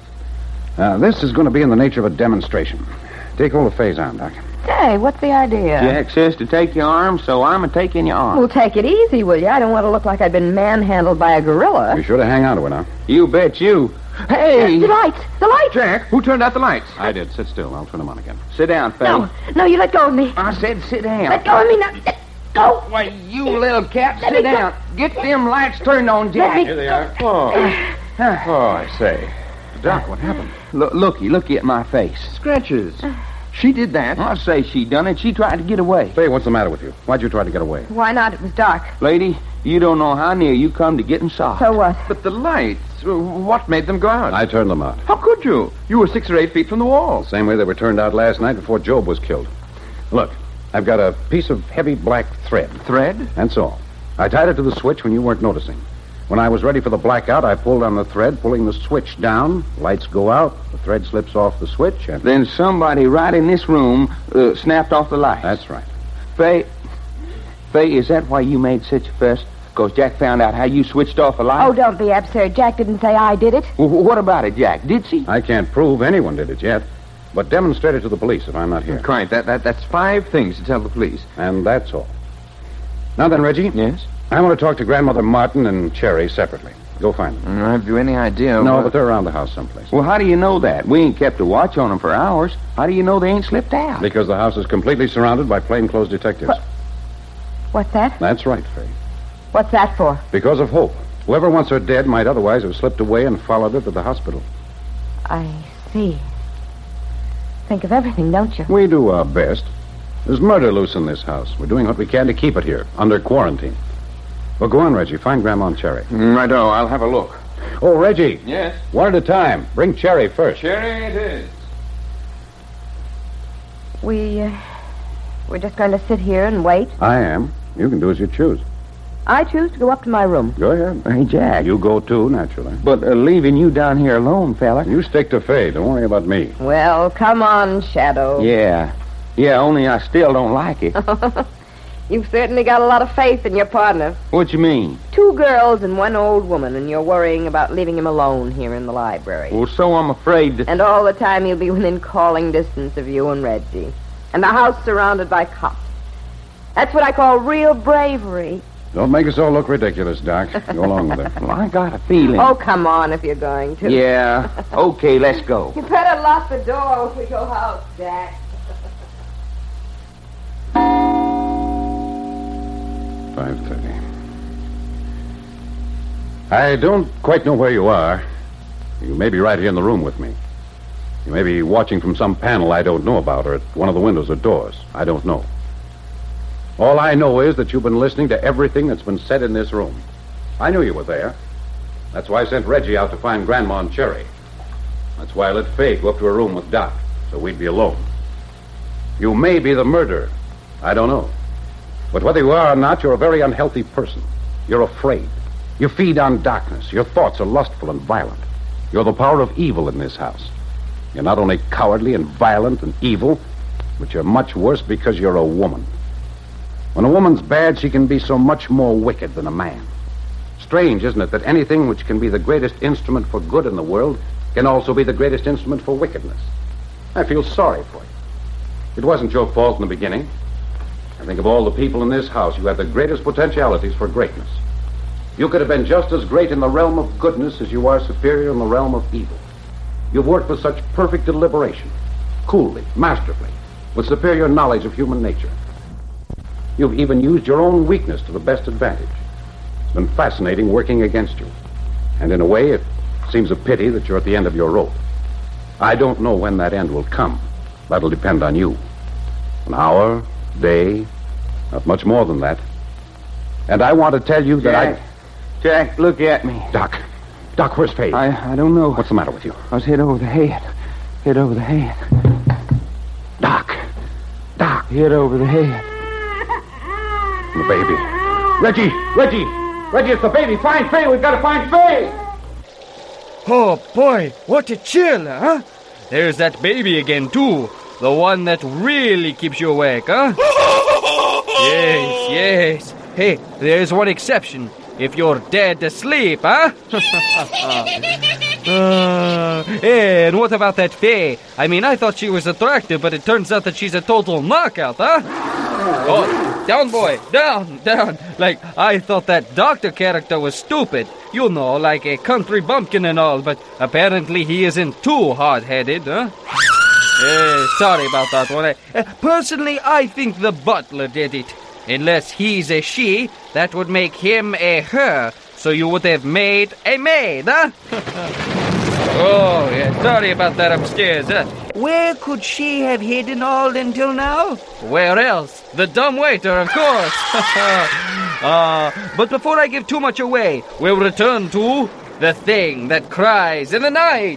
This is going to be in the nature of a demonstration. Take hold of Fay's arm, Doc. Hey, what's the idea? Jack says to take your arm, so I'm taking your arm. Well, take it easy, will you? I don't want to look like I'd been manhandled by a gorilla. Be sure to hang on to it now. You bet you. Hey! The lights! The lights! Jack, who turned out the lights? I did. Sit still. I'll turn them on again. Sit down, Fay. No, you let go of me. I said sit down. Let go of me now. Let go. Why, you little cat, sit down. Get them lights turned on, Jack. Here they are. Oh, I say. Doc, what happened? Looky at my face. Scratches. She did that. I say she done it. She tried to get away. Fay, what's the matter with you? Why'd you try to get away? Why not? It was dark. Lady, you don't know how near you come to getting soft. So what? But the lights, what made them go out? I turned them out. How could you? You were 6 or 8 feet from the wall. Same way they were turned out last night before Job was killed. Look, I've got a piece of heavy black thread. Thread? That's all. I tied it to the switch when you weren't noticing. When I was ready for the blackout, I pulled on the thread, pulling the switch down. Lights go out, the thread slips off the switch, and... Then somebody right in this room snapped off the light. That's right. Fay, is that why you made such a fuss? Because Jack found out how you switched off the light? Oh, don't be absurd. Jack didn't say I did it. Well, what about it, Jack? Did she? I can't prove anyone did it yet, but demonstrate it to the police if I'm not here. Quite. That's 5 things to tell the police. And that's all. Now then, Reggie. Yes? I want to talk to Grandmother Martin and Cherry separately. Go find them. Have you any idea? No, but they're around the house someplace. Well, how do you know that? We ain't kept a watch on them for hours. How do you know they ain't slipped out? Because the house is completely surrounded by plainclothes detectives. What's that? That's right, Faye. What's that for? Because of Hope. Whoever wants her dead might otherwise have slipped away and followed her to the hospital. I see. Think of everything, don't you? We do our best. There's murder loose in this house. We're doing what we can to keep it here, under quarantine. Well, go on, Reggie. Find Grandma and Cherry. Righto, I'll have a look. Oh, Reggie. Yes? One at a time. Bring Cherry first. Cherry it is. We're just going to sit here and wait. I am. You can do as you choose. I choose to go up to my room. Go ahead. Hey, Jack. You go too, naturally. But leaving you down here alone, fella. You stick to Faye. Don't worry about me. Well, come on, Shadow. Yeah, only I still don't like it. You've certainly got a lot of faith in your partner. What you mean? 2 girls and 1 old woman, and you're worrying about leaving him alone here in the library. Well, so I'm afraid that... And all the time he'll be within calling distance of you and Reggie. And the house surrounded by cops. That's what I call real bravery. Don't make us all look ridiculous, Doc. Go along with it. Well, I got a feeling. Oh, come on if you're going to. Yeah. Okay, let's go. You better lock the door when we go out, Jack. 5:30. I don't quite know where you are. You may be right here in the room with me. You may be watching from some panel I don't know about, or at one of the windows or doors. I don't know. All I know is that you've been listening to everything that's been said in this room. I knew you were there. That's why I sent Reggie out to find Grandma and Cherry. That's why I let Faye go up to her room with Doc, so we'd be alone. You may be the murderer. I don't know. But whether you are or not, you're a very unhealthy person. You're afraid. You feed on darkness. Your thoughts are lustful and violent. You're the power of evil in this house. You're not only cowardly and violent and evil, but you're much worse because you're a woman. When a woman's bad, she can be so much more wicked than a man. Strange, isn't it, that anything which can be the greatest instrument for good in the world can also be the greatest instrument for wickedness? I feel sorry for you. It wasn't your fault in the beginning. I think of all the people in this house, you had the greatest potentialities for greatness. You could have been just as great in the realm of goodness as you are superior in the realm of evil. You've worked with such perfect deliberation, coolly, masterfully, with superior knowledge of human nature. You've even used your own weakness to the best advantage. It's been fascinating working against you. And in a way, it seems a pity that you're at the end of your rope. I don't know when that end will come. That'll depend on you. An hour, day, not much more than that. And I want to tell you that Jack, look at me. Doc, where's Faye? I don't know. What's the matter with you? I was hit over the head. Hit over the head. Doc. Hit over the head. The baby. Reggie, it's the baby. Find Faye. We've got to find Faye. Oh, boy, what a chill, huh? There's that baby again, too. The one that really keeps you awake, huh? Yes. Hey, there's one exception. If you're dead asleep, huh? Hey, and what about that Faye? I mean, I thought she was attractive, but it turns out that she's a total knockout, huh? Oh, down, boy, down. Like, I thought that doctor character was stupid. You know, like a country bumpkin and all, but apparently he isn't too hard-headed, huh? Sorry about that one. Personally, I think the butler did it. Unless he's a she, that would make him a her. So you would have made a maid, huh? Oh, yeah, sorry about that upstairs, huh? Where could she have hidden all until now? Where else? The dumb waiter, of course. But before I give too much away, we'll return to the thing that cries in the night.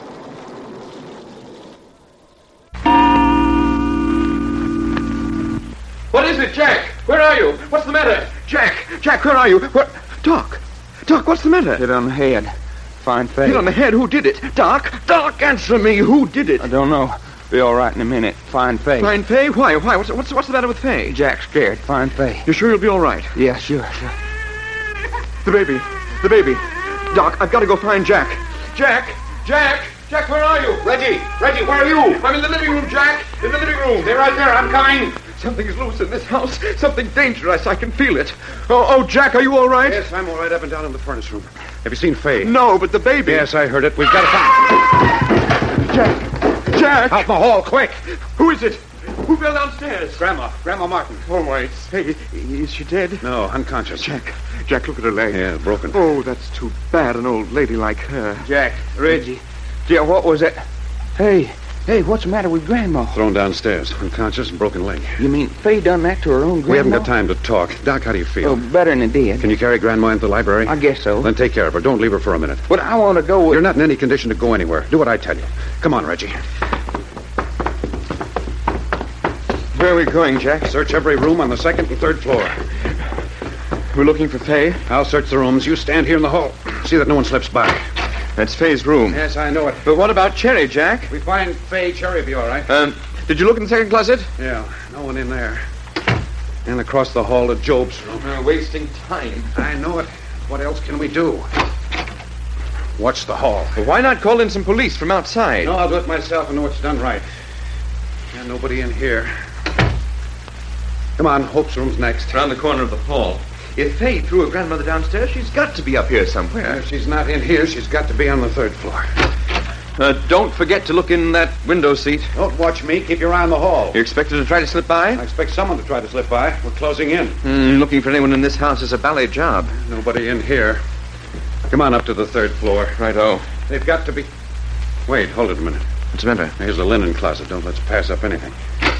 What is it, Jack? Where are you? What's the matter? Jack, where are you? What? Doc, what's the matter? Hit on the head. Find Faye. Hit on the head? Who did it? Doc, answer me. Who did it? I don't know. Be all right in a minute. Find Faye. Find Faye? Why? What's the matter with Faye? Jack's scared. Find Faye. You sure you'll be all right? Yeah, sure. The baby. Doc, I've got to go find Jack. Jack, where are you? Reggie, where are you? I'm in the living room, Jack. In the living room. They're right there. I'm coming. Something's loose in this house. Something dangerous. I can feel it. Oh, Jack, are you all right? Yes, I'm all right. Up and down in the furnace room. Have you seen Fay? No, but the baby. Yes, I heard it. We've got to find... Jack! Out in the hall, quick! Who is it? Who fell downstairs? Grandma Martin. Oh, my, it's Fay. Is she dead? No, unconscious. Jack, look at her leg. Yeah, broken. Oh, that's too bad, an old lady like her. Jack, Reggie. Yeah, what was it? Hey, what's the matter with Grandma? Thrown downstairs, unconscious and broken leg. You mean Fay done that to her own Grandma? We haven't got time to talk. Doc, how do you feel? Oh, better than it did. Can you carry Grandma into the library? I guess so. Then take care of her. Don't leave her for a minute. But I want to go with... You're not in any condition to go anywhere. Do what I tell you. Come on, Reggie. Where are we going, Jack? Search every room on the second and third floor. We're looking for Fay? I'll search the rooms. You stand here in the hall. See that no one slips by. That's Fay's room. Yes, I know it. But what about Cherry, Jack? We find Fay, Cherry will be all right. Did you look in the second closet? Yeah, no one in there. And across the hall to Job's room. We're wasting time. I know it. What else can we do? Watch the hall. Well, why not call in some police from outside? No, I'll do it myself and know it's done right. And nobody in here. Come on, Hope's room's next. Around the corner of the hall. If Fay threw her grandmother downstairs, she's got to be up here somewhere. If she's not in here, she's got to be on the third floor. Don't forget to look in that window seat. Don't watch me. Keep your eye on the hall. You expected to try to slip by? I expect someone to try to slip by. We're closing in. Looking for anyone in this house is a ballet job. Nobody in here. Come on up to the third floor. Righto. They've got to be... Wait, hold it a minute. What's the matter? Here's the linen closet. Don't let's pass up anything.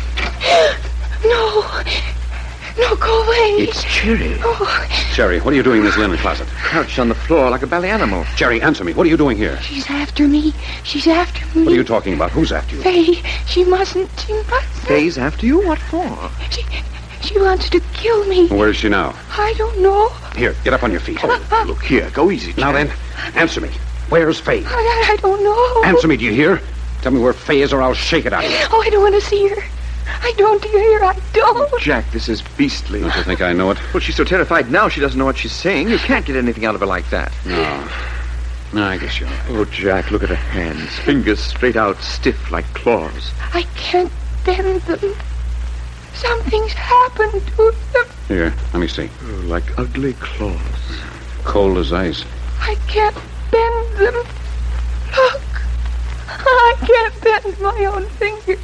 No, go away. It's Cherry. Oh. Cherry, what are you doing in this linen closet? Crouched on the floor like a ballet animal. Cherry, answer me. What are you doing here? She's after me. She's after me. What are you talking about? Who's after you? Fay, she mustn't. Fay's after you? What for? She wants to kill me. Where is she now? I don't know. Here, get up on your feet. Oh, look here. Go easy, Cherry. Now then, answer me. Where's Fay? I don't know. Answer me, do you hear? Tell me where Fay is or I'll shake it out of you. Oh, I don't want to see her. I don't hear. I don't. Jack, this is beastly. Don't you think I know it? Well, she's so terrified now she doesn't know what she's saying. You can't get anything out of her like that. No, I guess you're right. Oh, Jack, look at her hands. Fingers straight out, stiff like claws. I can't bend them. Something's happened to them. Here, let me see. Oh, like ugly claws. Cold as ice. I can't bend them. Look. I can't bend my own fingers.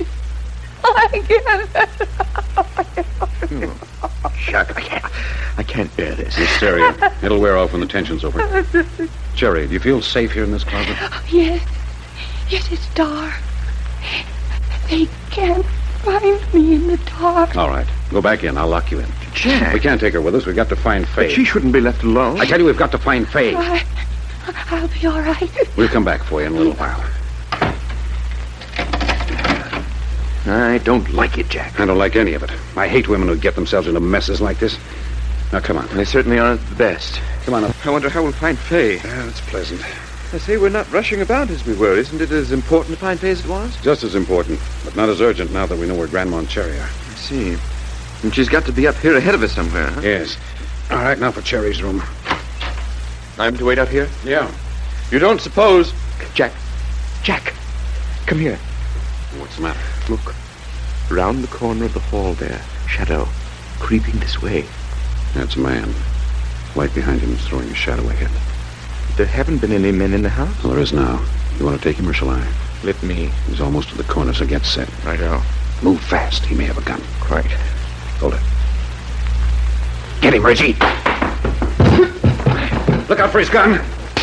Chuck, I can't bear this. Hysteria. It'll wear off when the tension's over. Cherry, do you feel safe here in this closet? Yes, it's dark. They can't find me in the dark. All right, go back in. I'll lock you in. Jack. We can't take her with us. We've got to find Fay. But she shouldn't be left alone. I tell you, we've got to find Fay. I'll be all right. We'll come back for you in a little while. I don't like it, Jack. I don't like any of it. I hate women who get themselves into messes like this. Now, come on. They certainly aren't the best. Come on up. I wonder how we'll find Fay. That's pleasant. I say we're not rushing about as we were. Isn't it as important to find Fay as it was? Just as important, but not as urgent now that we know where Grandma and Cherry are. I see. And she's got to be up here ahead of us somewhere, huh? Yes. All right, now for Cherry's room. I'm to wait up here? Yeah. You don't suppose... Jack, come here. What's the matter? Look. Round the corner of the hall there. Shadow. Creeping this way. That's a man. Light behind him is throwing a shadow ahead. There haven't been any men in the house? Well, there is now. You want to take him or shall I? Let me. He's almost to the corner, so get set. Righto. Move fast. He may have a gun. Quite. Hold it. Get him, Reggie. Look out for his gun.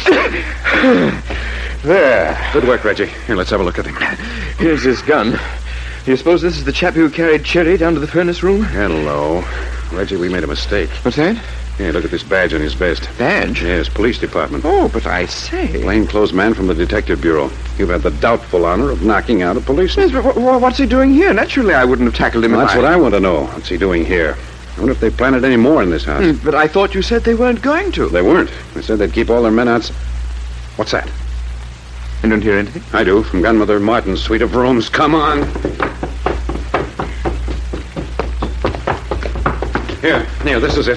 There. Good work, Reggie. Here, let's have a look at him. Here's his gun. You suppose this is the chap who carried Cherry down to the furnace room? Hello. Reggie, we made a mistake. What's that? Here, look at this badge on his vest. Badge? Yes, police department. Oh, but I say. Plainclothes man from the detective bureau. You've had the doubtful honor of knocking out a policeman. Yes, but what's he doing here? Naturally, I wouldn't have tackled him Well, if that's what I want to know. What's he doing here? I wonder if they planted any more in this house. But I thought you said they weren't going to. They weren't. They said they'd keep all their men out. What's that? You don't hear anything? I do, from Grandmother Martin's suite of rooms. Come on. Here, this is it.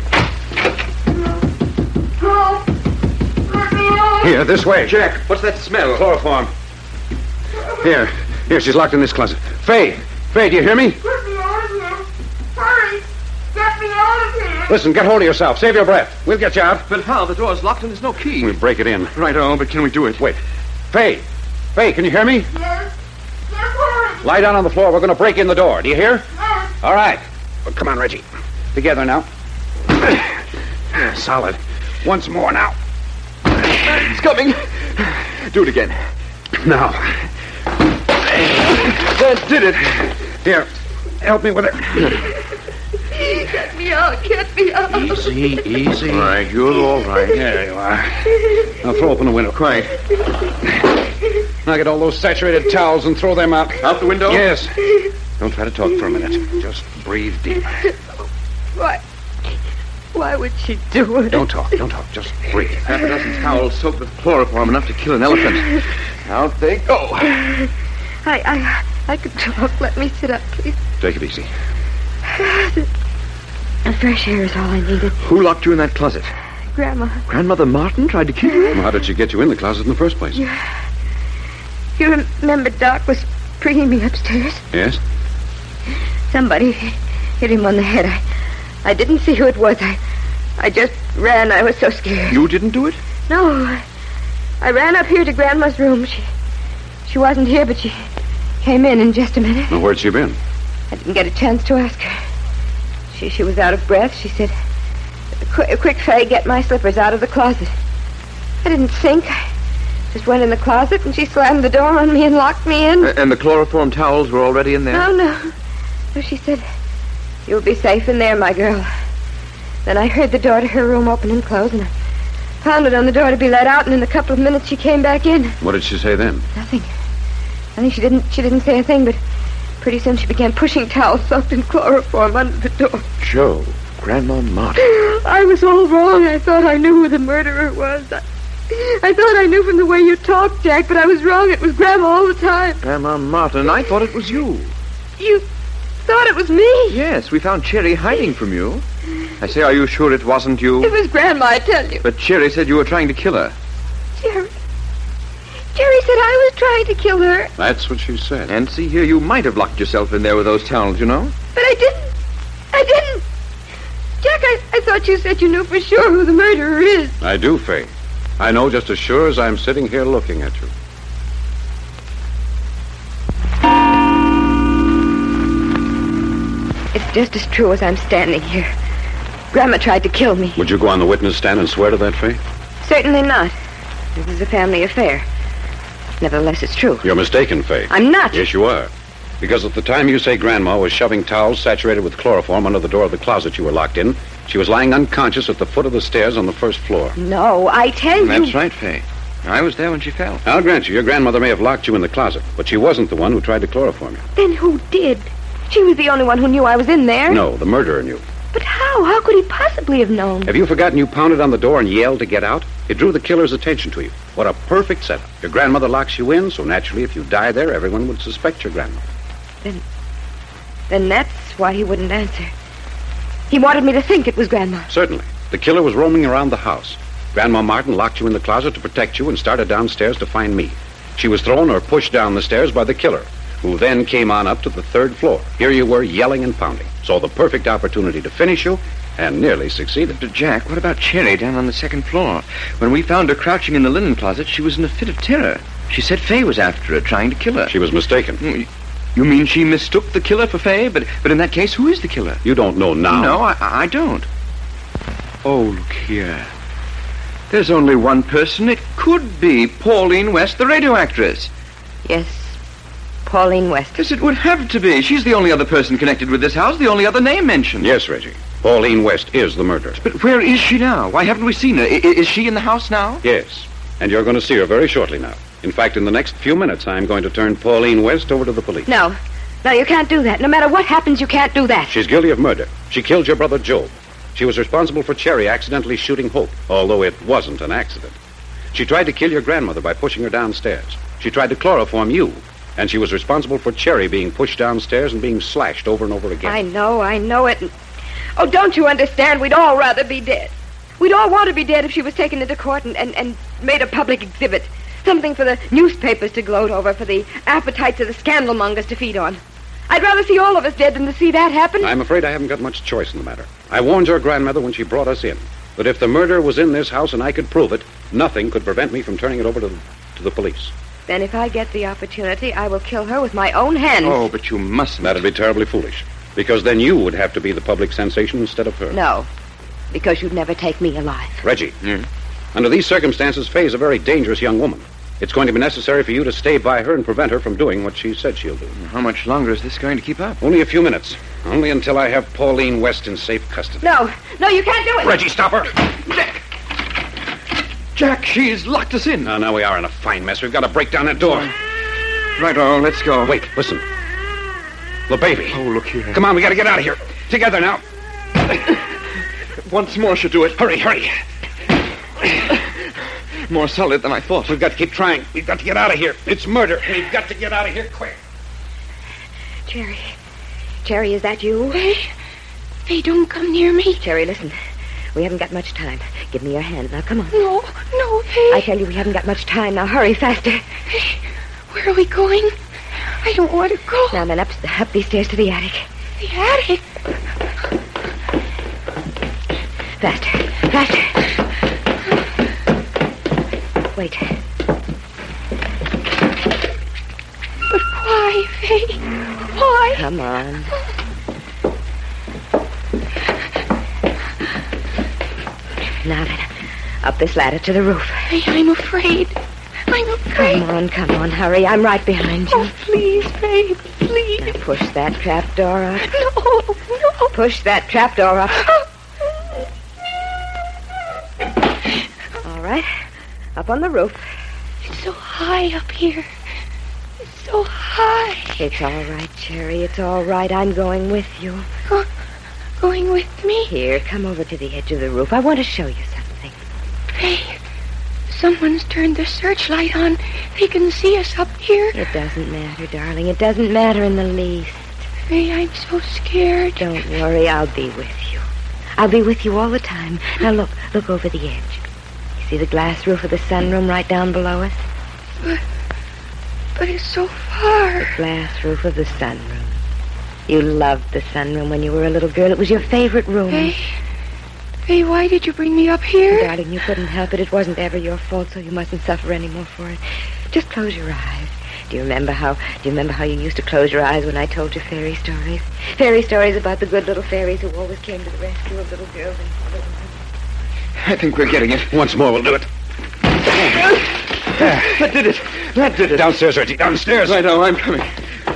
Here, this way. Jack, what's that smell? Chloroform. Here, she's locked in this closet. Fay, do you hear me? Get me out of here. Hurry. Get me out of here. Listen, get hold of yourself. Save your breath. We'll get you out. But how? The door's locked and there's no key. We'll break it in. Right-o, but can we do it? Wait. Faye! Faye, can you hear me? Yes. Lie down on the floor. We're going to break in the door. Do you hear? Yes. All right. Well, come on, Reggie. Together now. Solid. Once more now. It's coming. Do it again. Now. That did it. Here, help me with it. Get me out. Get me out. Easy. All right, you're all right. There you are. Now throw open the window. Quiet. Now get all those saturated towels and throw them out. Out the window? Yes. Don't try to talk for a minute. Just breathe deep. Why would she do it? Don't talk. Just breathe. Half a dozen towels soaked with chloroform enough to kill an elephant. Out they go. I could talk. Let me sit up, please. Take it easy. The fresh air is all I needed. Who locked you in that closet? Grandma. Grandmother Martin tried to kill you? Well, how did she get you in the closet in the first place? You remember Doc was bringing me upstairs? Yes? Somebody hit him on the head. I didn't see who it was. I just ran. I was so scared. You didn't do it? No. I ran up here to Grandma's room. She wasn't here, but she came in just a minute. Well, where'd she been? I didn't get a chance to ask her. She was out of breath. She said, Quick, Faye, get my slippers out of the closet. I didn't think. I just went in the closet, and she slammed the door on me and locked me in. And the chloroform towels were already in there? No. So she said, you'll be safe in there, my girl. Then I heard the door to her room open and close, and I pounded on the door to be let out, and in a couple of minutes she came back in. What did she say then? Nothing. She didn't say a thing, but pretty soon she began pushing towels soaked in chloroform under the door. Joe, Grandma Martin. I was all wrong. I thought I knew who the murderer was. I thought I knew from the way you talked, Jack, but I was wrong. It was Grandma all the time. Grandma Martin, I thought it was you. You thought it was me? Yes, we found Cherry hiding from you. I say, are you sure it wasn't you? It was Grandma, I tell you. But Cherry said you were trying to kill her. Jerry said I was trying to kill her. That's what she said. And see here, you might have locked yourself in there with those towels, you know. But I didn't. Jack, I thought you said you knew for sure who the murderer is. I do, Faye. I know just as sure as I'm sitting here looking at you. It's just as true as I'm standing here. Grandma tried to kill me. Would you go on the witness stand and swear to that, Faye? Certainly not. This is a family affair. Nevertheless, it's true. You're mistaken, Faye. I'm not. Yes, you are. Because at the time you say Grandma was shoving towels saturated with chloroform under the door of the closet you were locked in, she was lying unconscious at the foot of the stairs on the first floor. No, I tell you. That's right, Faye. I was there when she fell. I'll grant you, your grandmother may have locked you in the closet, but she wasn't the one who tried to chloroform you. Then who did? She was the only one who knew I was in there. No, the murderer knew. But how? How could he possibly have known? Have you forgotten you pounded on the door and yelled to get out? It drew the killer's attention to you. What a perfect setup. Your grandmother locks you in, so naturally if you die there, everyone would suspect your grandmother. Then that's why he wouldn't answer. He wanted me to think it was Grandma. Certainly. The killer was roaming around the house. Grandma Martin locked you in the closet to protect you and started downstairs to find me. She was thrown or pushed down the stairs by the killer, who then came on up to the third floor. Here you were, yelling and pounding. So the perfect opportunity to finish you, and nearly succeeded. Jack, what about Cherry down on the second floor? When we found her crouching in the linen closet, she was in a fit of terror. She said Faye was after her, trying to kill her. She was mistaken. You mean she mistook the killer for Faye? But in that case, who is the killer? You don't know now. No, I don't. Oh, look here. There's only one person it could be. Pauline West, the radio actress. Yes, Pauline West. Yes, it would have to be. She's the only other person connected with this house, the only other name mentioned. Yes, Reggie. Pauline West is the murderer. But where is she now? Why haven't we seen her? Is she in the house now? Yes, and you're going to see her very shortly now. In fact, in the next few minutes, I'm going to turn Pauline West over to the police. No, you can't do that. No matter what happens, you can't do that. She's guilty of murder. She killed your brother, Job. She was responsible for Cherry accidentally shooting Hope, although it wasn't an accident. She tried to kill your grandmother by pushing her downstairs. She tried to chloroform you, and she was responsible for Cherry being pushed downstairs and being slashed over and over again. I know it. Oh, don't you understand? We'd all rather be dead. We'd all want to be dead if she was taken into court and made a public exhibit. Something for the newspapers to gloat over, for the appetites of the scandalmongers to feed on. I'd rather see all of us dead than to see that happen. I'm afraid I haven't got much choice in the matter. I warned your grandmother when she brought us in that if the murder was in this house and I could prove it, nothing could prevent me from turning it over to the police. Then if I get the opportunity, I will kill her with my own hands. Oh, but you mustn't. That'd be terribly foolish, because then you would have to be the public sensation instead of her. No, because you'd never take me alive. Reggie, under these circumstances, Faye's a very dangerous young woman. It's going to be necessary for you to stay by her and prevent her from doing what she said she'll do. How much longer is this going to keep up? Only a few minutes. Only until I have Pauline West in safe custody. No, you can't do it. Reggie, stop her. Jack, she's locked us in. Now we are in a fine mess. We've got to break down that door. Right-o, let's go. Wait, listen. The baby. Oh, look here. Come on, we got to get out of here. Together now. Once more should do it. Hurry. More solid than I thought. We've got to keep trying. We've got to get out of here. It's murder. We've got to get out of here quick. Cherry, is that you? Faye, don't come near me. Cherry, listen. We haven't got much time. Give me your hand. Now, come on. No, Faye. I tell you, we haven't got much time. Now, hurry, faster. Faye, where are we going? I don't want to go. Now, then, up these stairs to the attic. The attic? Faster. Wait. But why, Faye? Why? Come on. Now then, up this ladder to the roof. Faye, I'm afraid. Come on, hurry. I'm right behind you. Oh, please, Faye, please. Now push that trap door up. No. Push that trap door up. All right. Up on the roof. It's so high up here. It's so high. It's all right, Cherry. It's all right. I'm going with you. Going with me? Here, come over to the edge of the roof. I want to show you something. Faye, someone's turned the searchlight on. They can see us up here. It doesn't matter, darling. It doesn't matter in the least. Faye, I'm so scared. Don't worry. I'll be with you. I'll be with you all the time. Now, look over the edge. You see the glass roof of the sunroom right down below us? But it's so far. The glass roof of the sunroom. You loved the sunroom when you were a little girl. It was your favorite room. Faye, why did you bring me up here? Darling, you couldn't help it. It wasn't ever your fault, so you mustn't suffer any more for it. Just close your eyes. Do you remember how you used to close your eyes when I told you fairy stories? Fairy stories about the good little fairies who always came to the rescue of little girls and boys. I think we're getting it. Once more, we'll do it. That did it. Downstairs, Reggie. Downstairs. Right-o, I'm coming.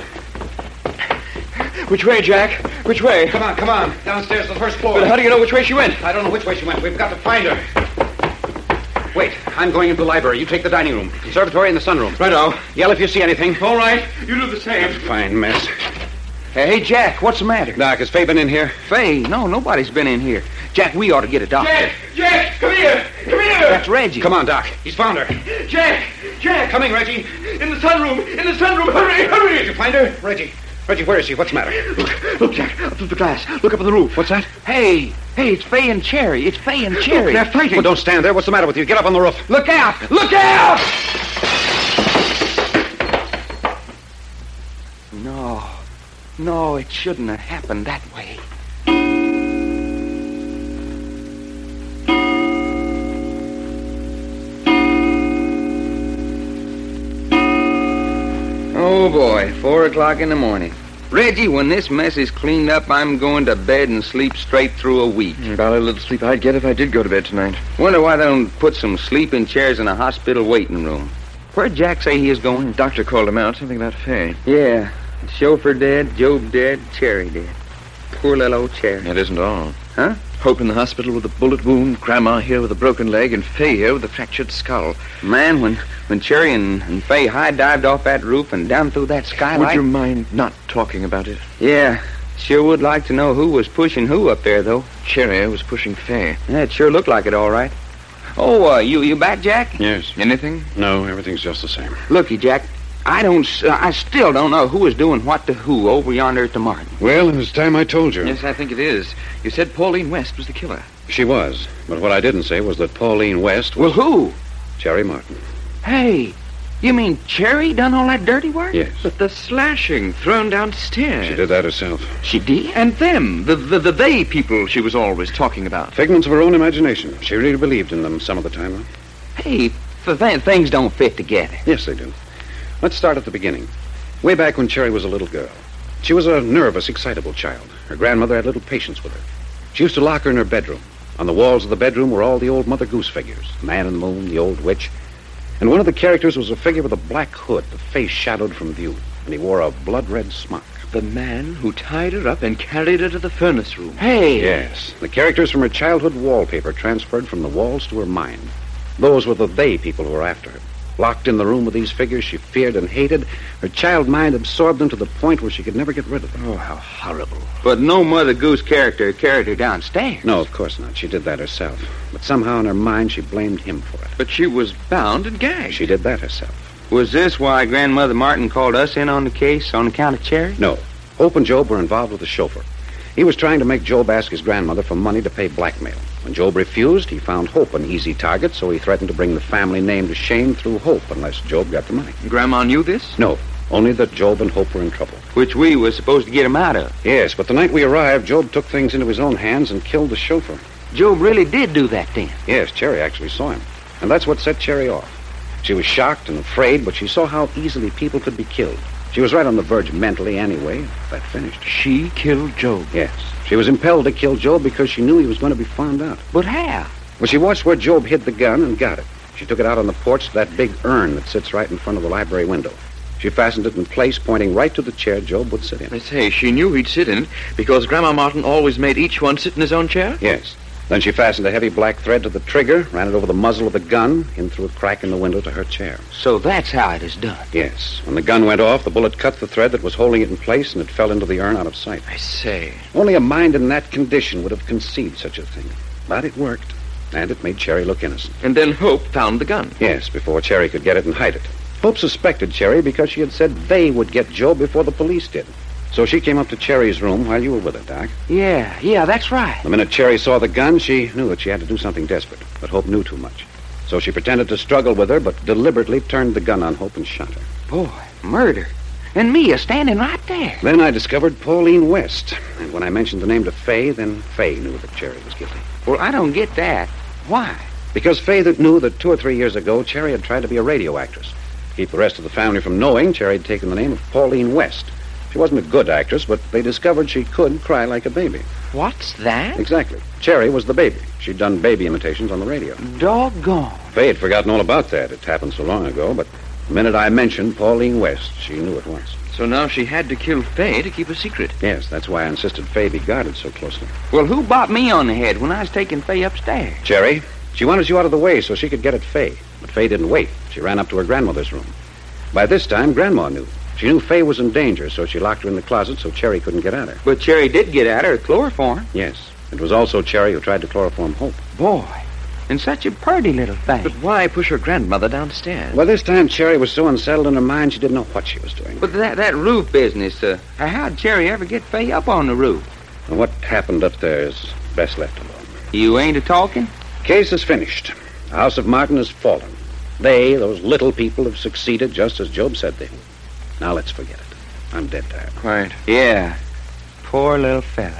Which way, Jack? Which way? Come on. Downstairs to the first floor. But how do you know which way she went? I don't know which way she went. We've got to find her. Wait, I'm going into the library. You take the dining room, conservatory, and the sunroom. Right-o. Yell if you see anything. All right. You do the same. Fine mess. Hey, Jack, what's the matter? Doc, has Faye been in here? Faye? No, nobody's been in here. Jack, we ought to get a doctor. Jack, come here. That's Reggie. Come on, Doc. He's found her. Jack. Coming, Reggie. In the sunroom. Hurry. Did you find her? Reggie, where is she? What's the matter? Look, Jack, up through the glass. Look up on the roof. What's that? Hey, it's Faye and Cherry. Look, they're fighting. Well, don't stand there. What's the matter with you? Get up on the roof. Look out! No, it shouldn't have happened that way. Oh, boy, 4 o'clock in the morning. Reggie, when this mess is cleaned up, I'm going to bed and sleep straight through a week. About a little sleep I'd get if I did go to bed tonight. Wonder why they don't put some sleeping chairs in the hospital waiting room. Where'd Jack say he is going? Doctor called him out. Something about Faye. Yeah. Chauffeur dead, Job dead, Cherry dead. Poor little old Cherry. That isn't all. Huh? Hope in the hospital with a bullet wound, Grandma here with a broken leg, and Faye here with a fractured skull. Man, when Cherry and Faye high-dived off that roof and down through that skylight... Would you mind not talking about it? Yeah. Sure would like to know who was pushing who up there, though. Cherry was pushing Faye. Yeah, it sure looked like it, all right. Oh, you back, Jack? Yes. Anything? No, everything's just the same. Looky, Jack, I still don't know who is doing what to who over yonder at the Martin. Well, it's time I told you. Yes, I think it is. You said Pauline West was the killer. She was. But what I didn't say was that Pauline West was... Well, who? Cherry Martin. Hey, You mean Cherry done all that dirty work? Yes. But the slashing thrown downstairs. She did that herself. She did? And them, the they people she was always talking about. Figments of her own imagination. She really believed in them some of the time, though. Hey, things don't fit together. Yes, they do. Let's start at the beginning. Way back when Cherry was a little girl. She was a nervous, excitable child. Her grandmother had little patience with her. She used to lock her in her bedroom. On the walls of the bedroom were all the old Mother Goose figures. The Man in the Moon, the Old Witch. And one of the characters was a figure with a black hood, the face shadowed from view. And he wore a blood-red smock. The man who tied her up and carried her to the furnace room. Hey! Yes. The characters from her childhood wallpaper transferred from the walls to her mind. Those were the they people who were after her. Locked in the room with these figures she feared and hated, her child mind absorbed them to the point where she could never get rid of them. Oh, how horrible. But no Mother Goose character carried her downstairs. No, of course not. She did that herself. But somehow in her mind she blamed him for it. But she was bound and gagged. She did that herself. Was this why Grandmother Martin called us in on the case on account of Cherry? No. Hope and Job were involved with the chauffeur. He was trying to make Job ask his grandmother for money to pay blackmail. When Job refused, he found Hope an easy target, so he threatened to bring the family name to shame through Hope unless Job got the money. Grandma knew this? No, only that Job and Hope were in trouble. Which we were supposed to get him out of. Yes, but the night we arrived, Job took things into his own hands and killed the chauffeur. Job really did do that then? Yes, Cherry actually saw him. And that's what set Cherry off. She was shocked and afraid, but she saw how easily people could be killed. She was right on the verge mentally anyway. That finished. She killed Job? Yes. She was impelled to kill Job because she knew he was going to be found out. But how? Well, she watched where Job hid the gun and got it. She took it out on the porch to that big urn that sits right in front of the library window. She fastened it in place, pointing right to the chair Job would sit in. I say, she knew he'd sit in it because Grandma Martin always made each one sit in his own chair? Yes. Then she fastened a heavy black thread to the trigger, ran it over the muzzle of the gun, in through a crack in the window to her chair. So that's how it is done? Yes. When the gun went off, the bullet cut the thread that was holding it in place, and it fell into the urn out of sight. I say. Only a mind in that condition would have conceived such a thing. But it worked, and it made Cherry look innocent. And then Hope found the gun? Yes, before Cherry could get it and hide it. Hope suspected Cherry because she had said they would get Joe before the police did. So she came up to Cherry's room while you were with her, Doc. Yeah, that's right. The minute Cherry saw the gun, she knew that she had to do something desperate. But Hope knew too much. So she pretended to struggle with her, but deliberately turned the gun on Hope and shot her. Boy, murder. And me standing right there. Then I discovered Pauline West. And when I mentioned the name to Fay, then Fay knew that Cherry was guilty. Well, I don't get that. Why? Because Fay knew that 2 or 3 years ago, Cherry had tried to be a radio actress. To keep the rest of the family from knowing, Cherry had taken the name of Pauline West. She wasn't a good actress, but they discovered she could cry like a baby. What's that? Exactly. Cherry was the baby. She'd done baby imitations on the radio. Doggone. Fay had forgotten all about that. It happened so long ago, but the minute I mentioned Pauline West, she knew at once. So now she had to kill Fay to keep a secret. Yes, that's why I insisted Fay be guarded so closely. Well, who bopped me on the head when I was taking Fay upstairs? Cherry. She wanted you out of the way so she could get at Fay. But Fay didn't wait. She ran up to her grandmother's room. By this time, Grandma knew. She knew Fay was in danger, so she locked her in the closet so Cherry couldn't get at her. But Cherry did get at her at chloroform. Yes. It was also Cherry who tried to chloroform Hope. Boy, and such a pretty little thing. But why push her grandmother downstairs? Well, this time Cherry was so unsettled in her mind she didn't know what she was doing. But that roof business, how'd Cherry ever get Fay up on the roof? And what happened up there is best left alone. You ain't a-talking? Case is finished. The House of Martin has fallen. They, those little people, have succeeded just as Job said they would. Now let's forget it. I'm dead tired. Quiet. Yeah. Poor little feller.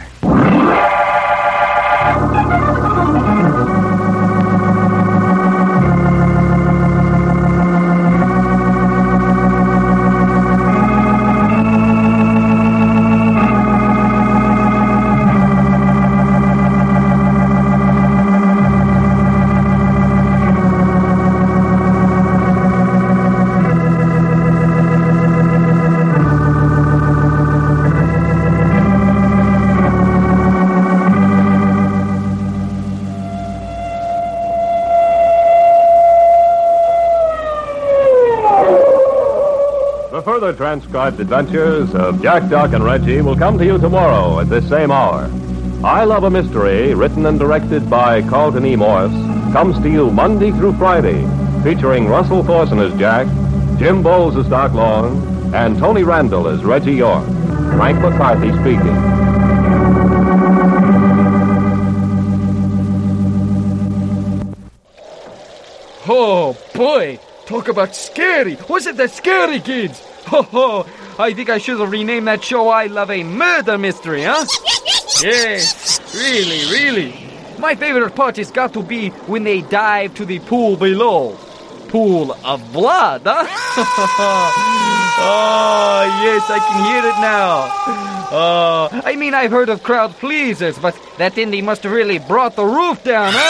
Further transcribed adventures of Jack, Doc, and Reggie will come to you tomorrow at this same hour. I Love a Mystery, written and directed by Carlton E. Morse, comes to you Monday through Friday, featuring Russell Thorson as Jack, Jim Bowles as Doc Long, and Tony Randall as Reggie York. Frank McCarthy speaking. Oh, boy. Talk about scary. Was it the Scary Kids? Ho ho! I think I should have renamed that show I Love a Murder Mystery, huh? Yes, really. My favorite part has got to be when they dive to the pool below. Pool of blood, huh? Oh, yes, I can hear it now. I mean, I've heard of crowd pleasers, but that Indy must have really brought the roof down, huh?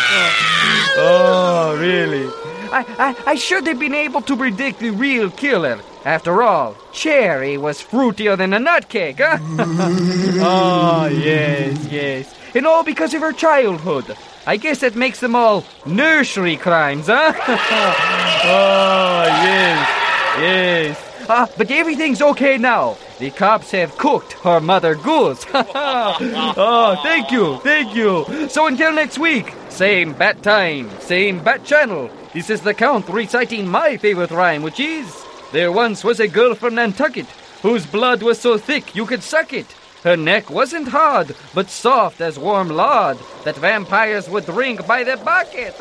Oh, really? I should have been able to predict the real killer. After all, Cherry was fruitier than a nutcake, huh? Oh, yes. And all because of her childhood. I guess that makes them all nursery crimes, huh? Oh, yes. But everything's okay now. The cops have cooked her mother goose. Oh, thank you. So until next week, same bat time, same bat channel. This is the Count reciting my favorite rhyme, which is, there once was a girl from Nantucket whose blood was so thick you could suck it. Her neck wasn't hard, but soft as warm lard that vampires would drink by the bucket.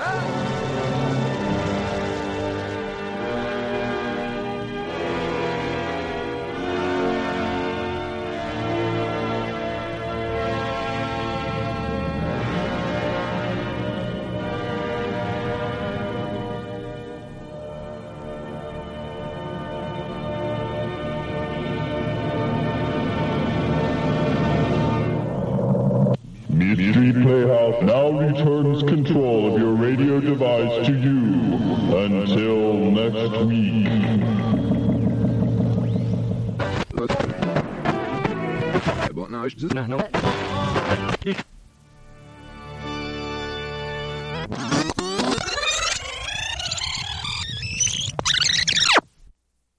Mystery Playhouse now returns control of your radio device to you. Until next week. What now?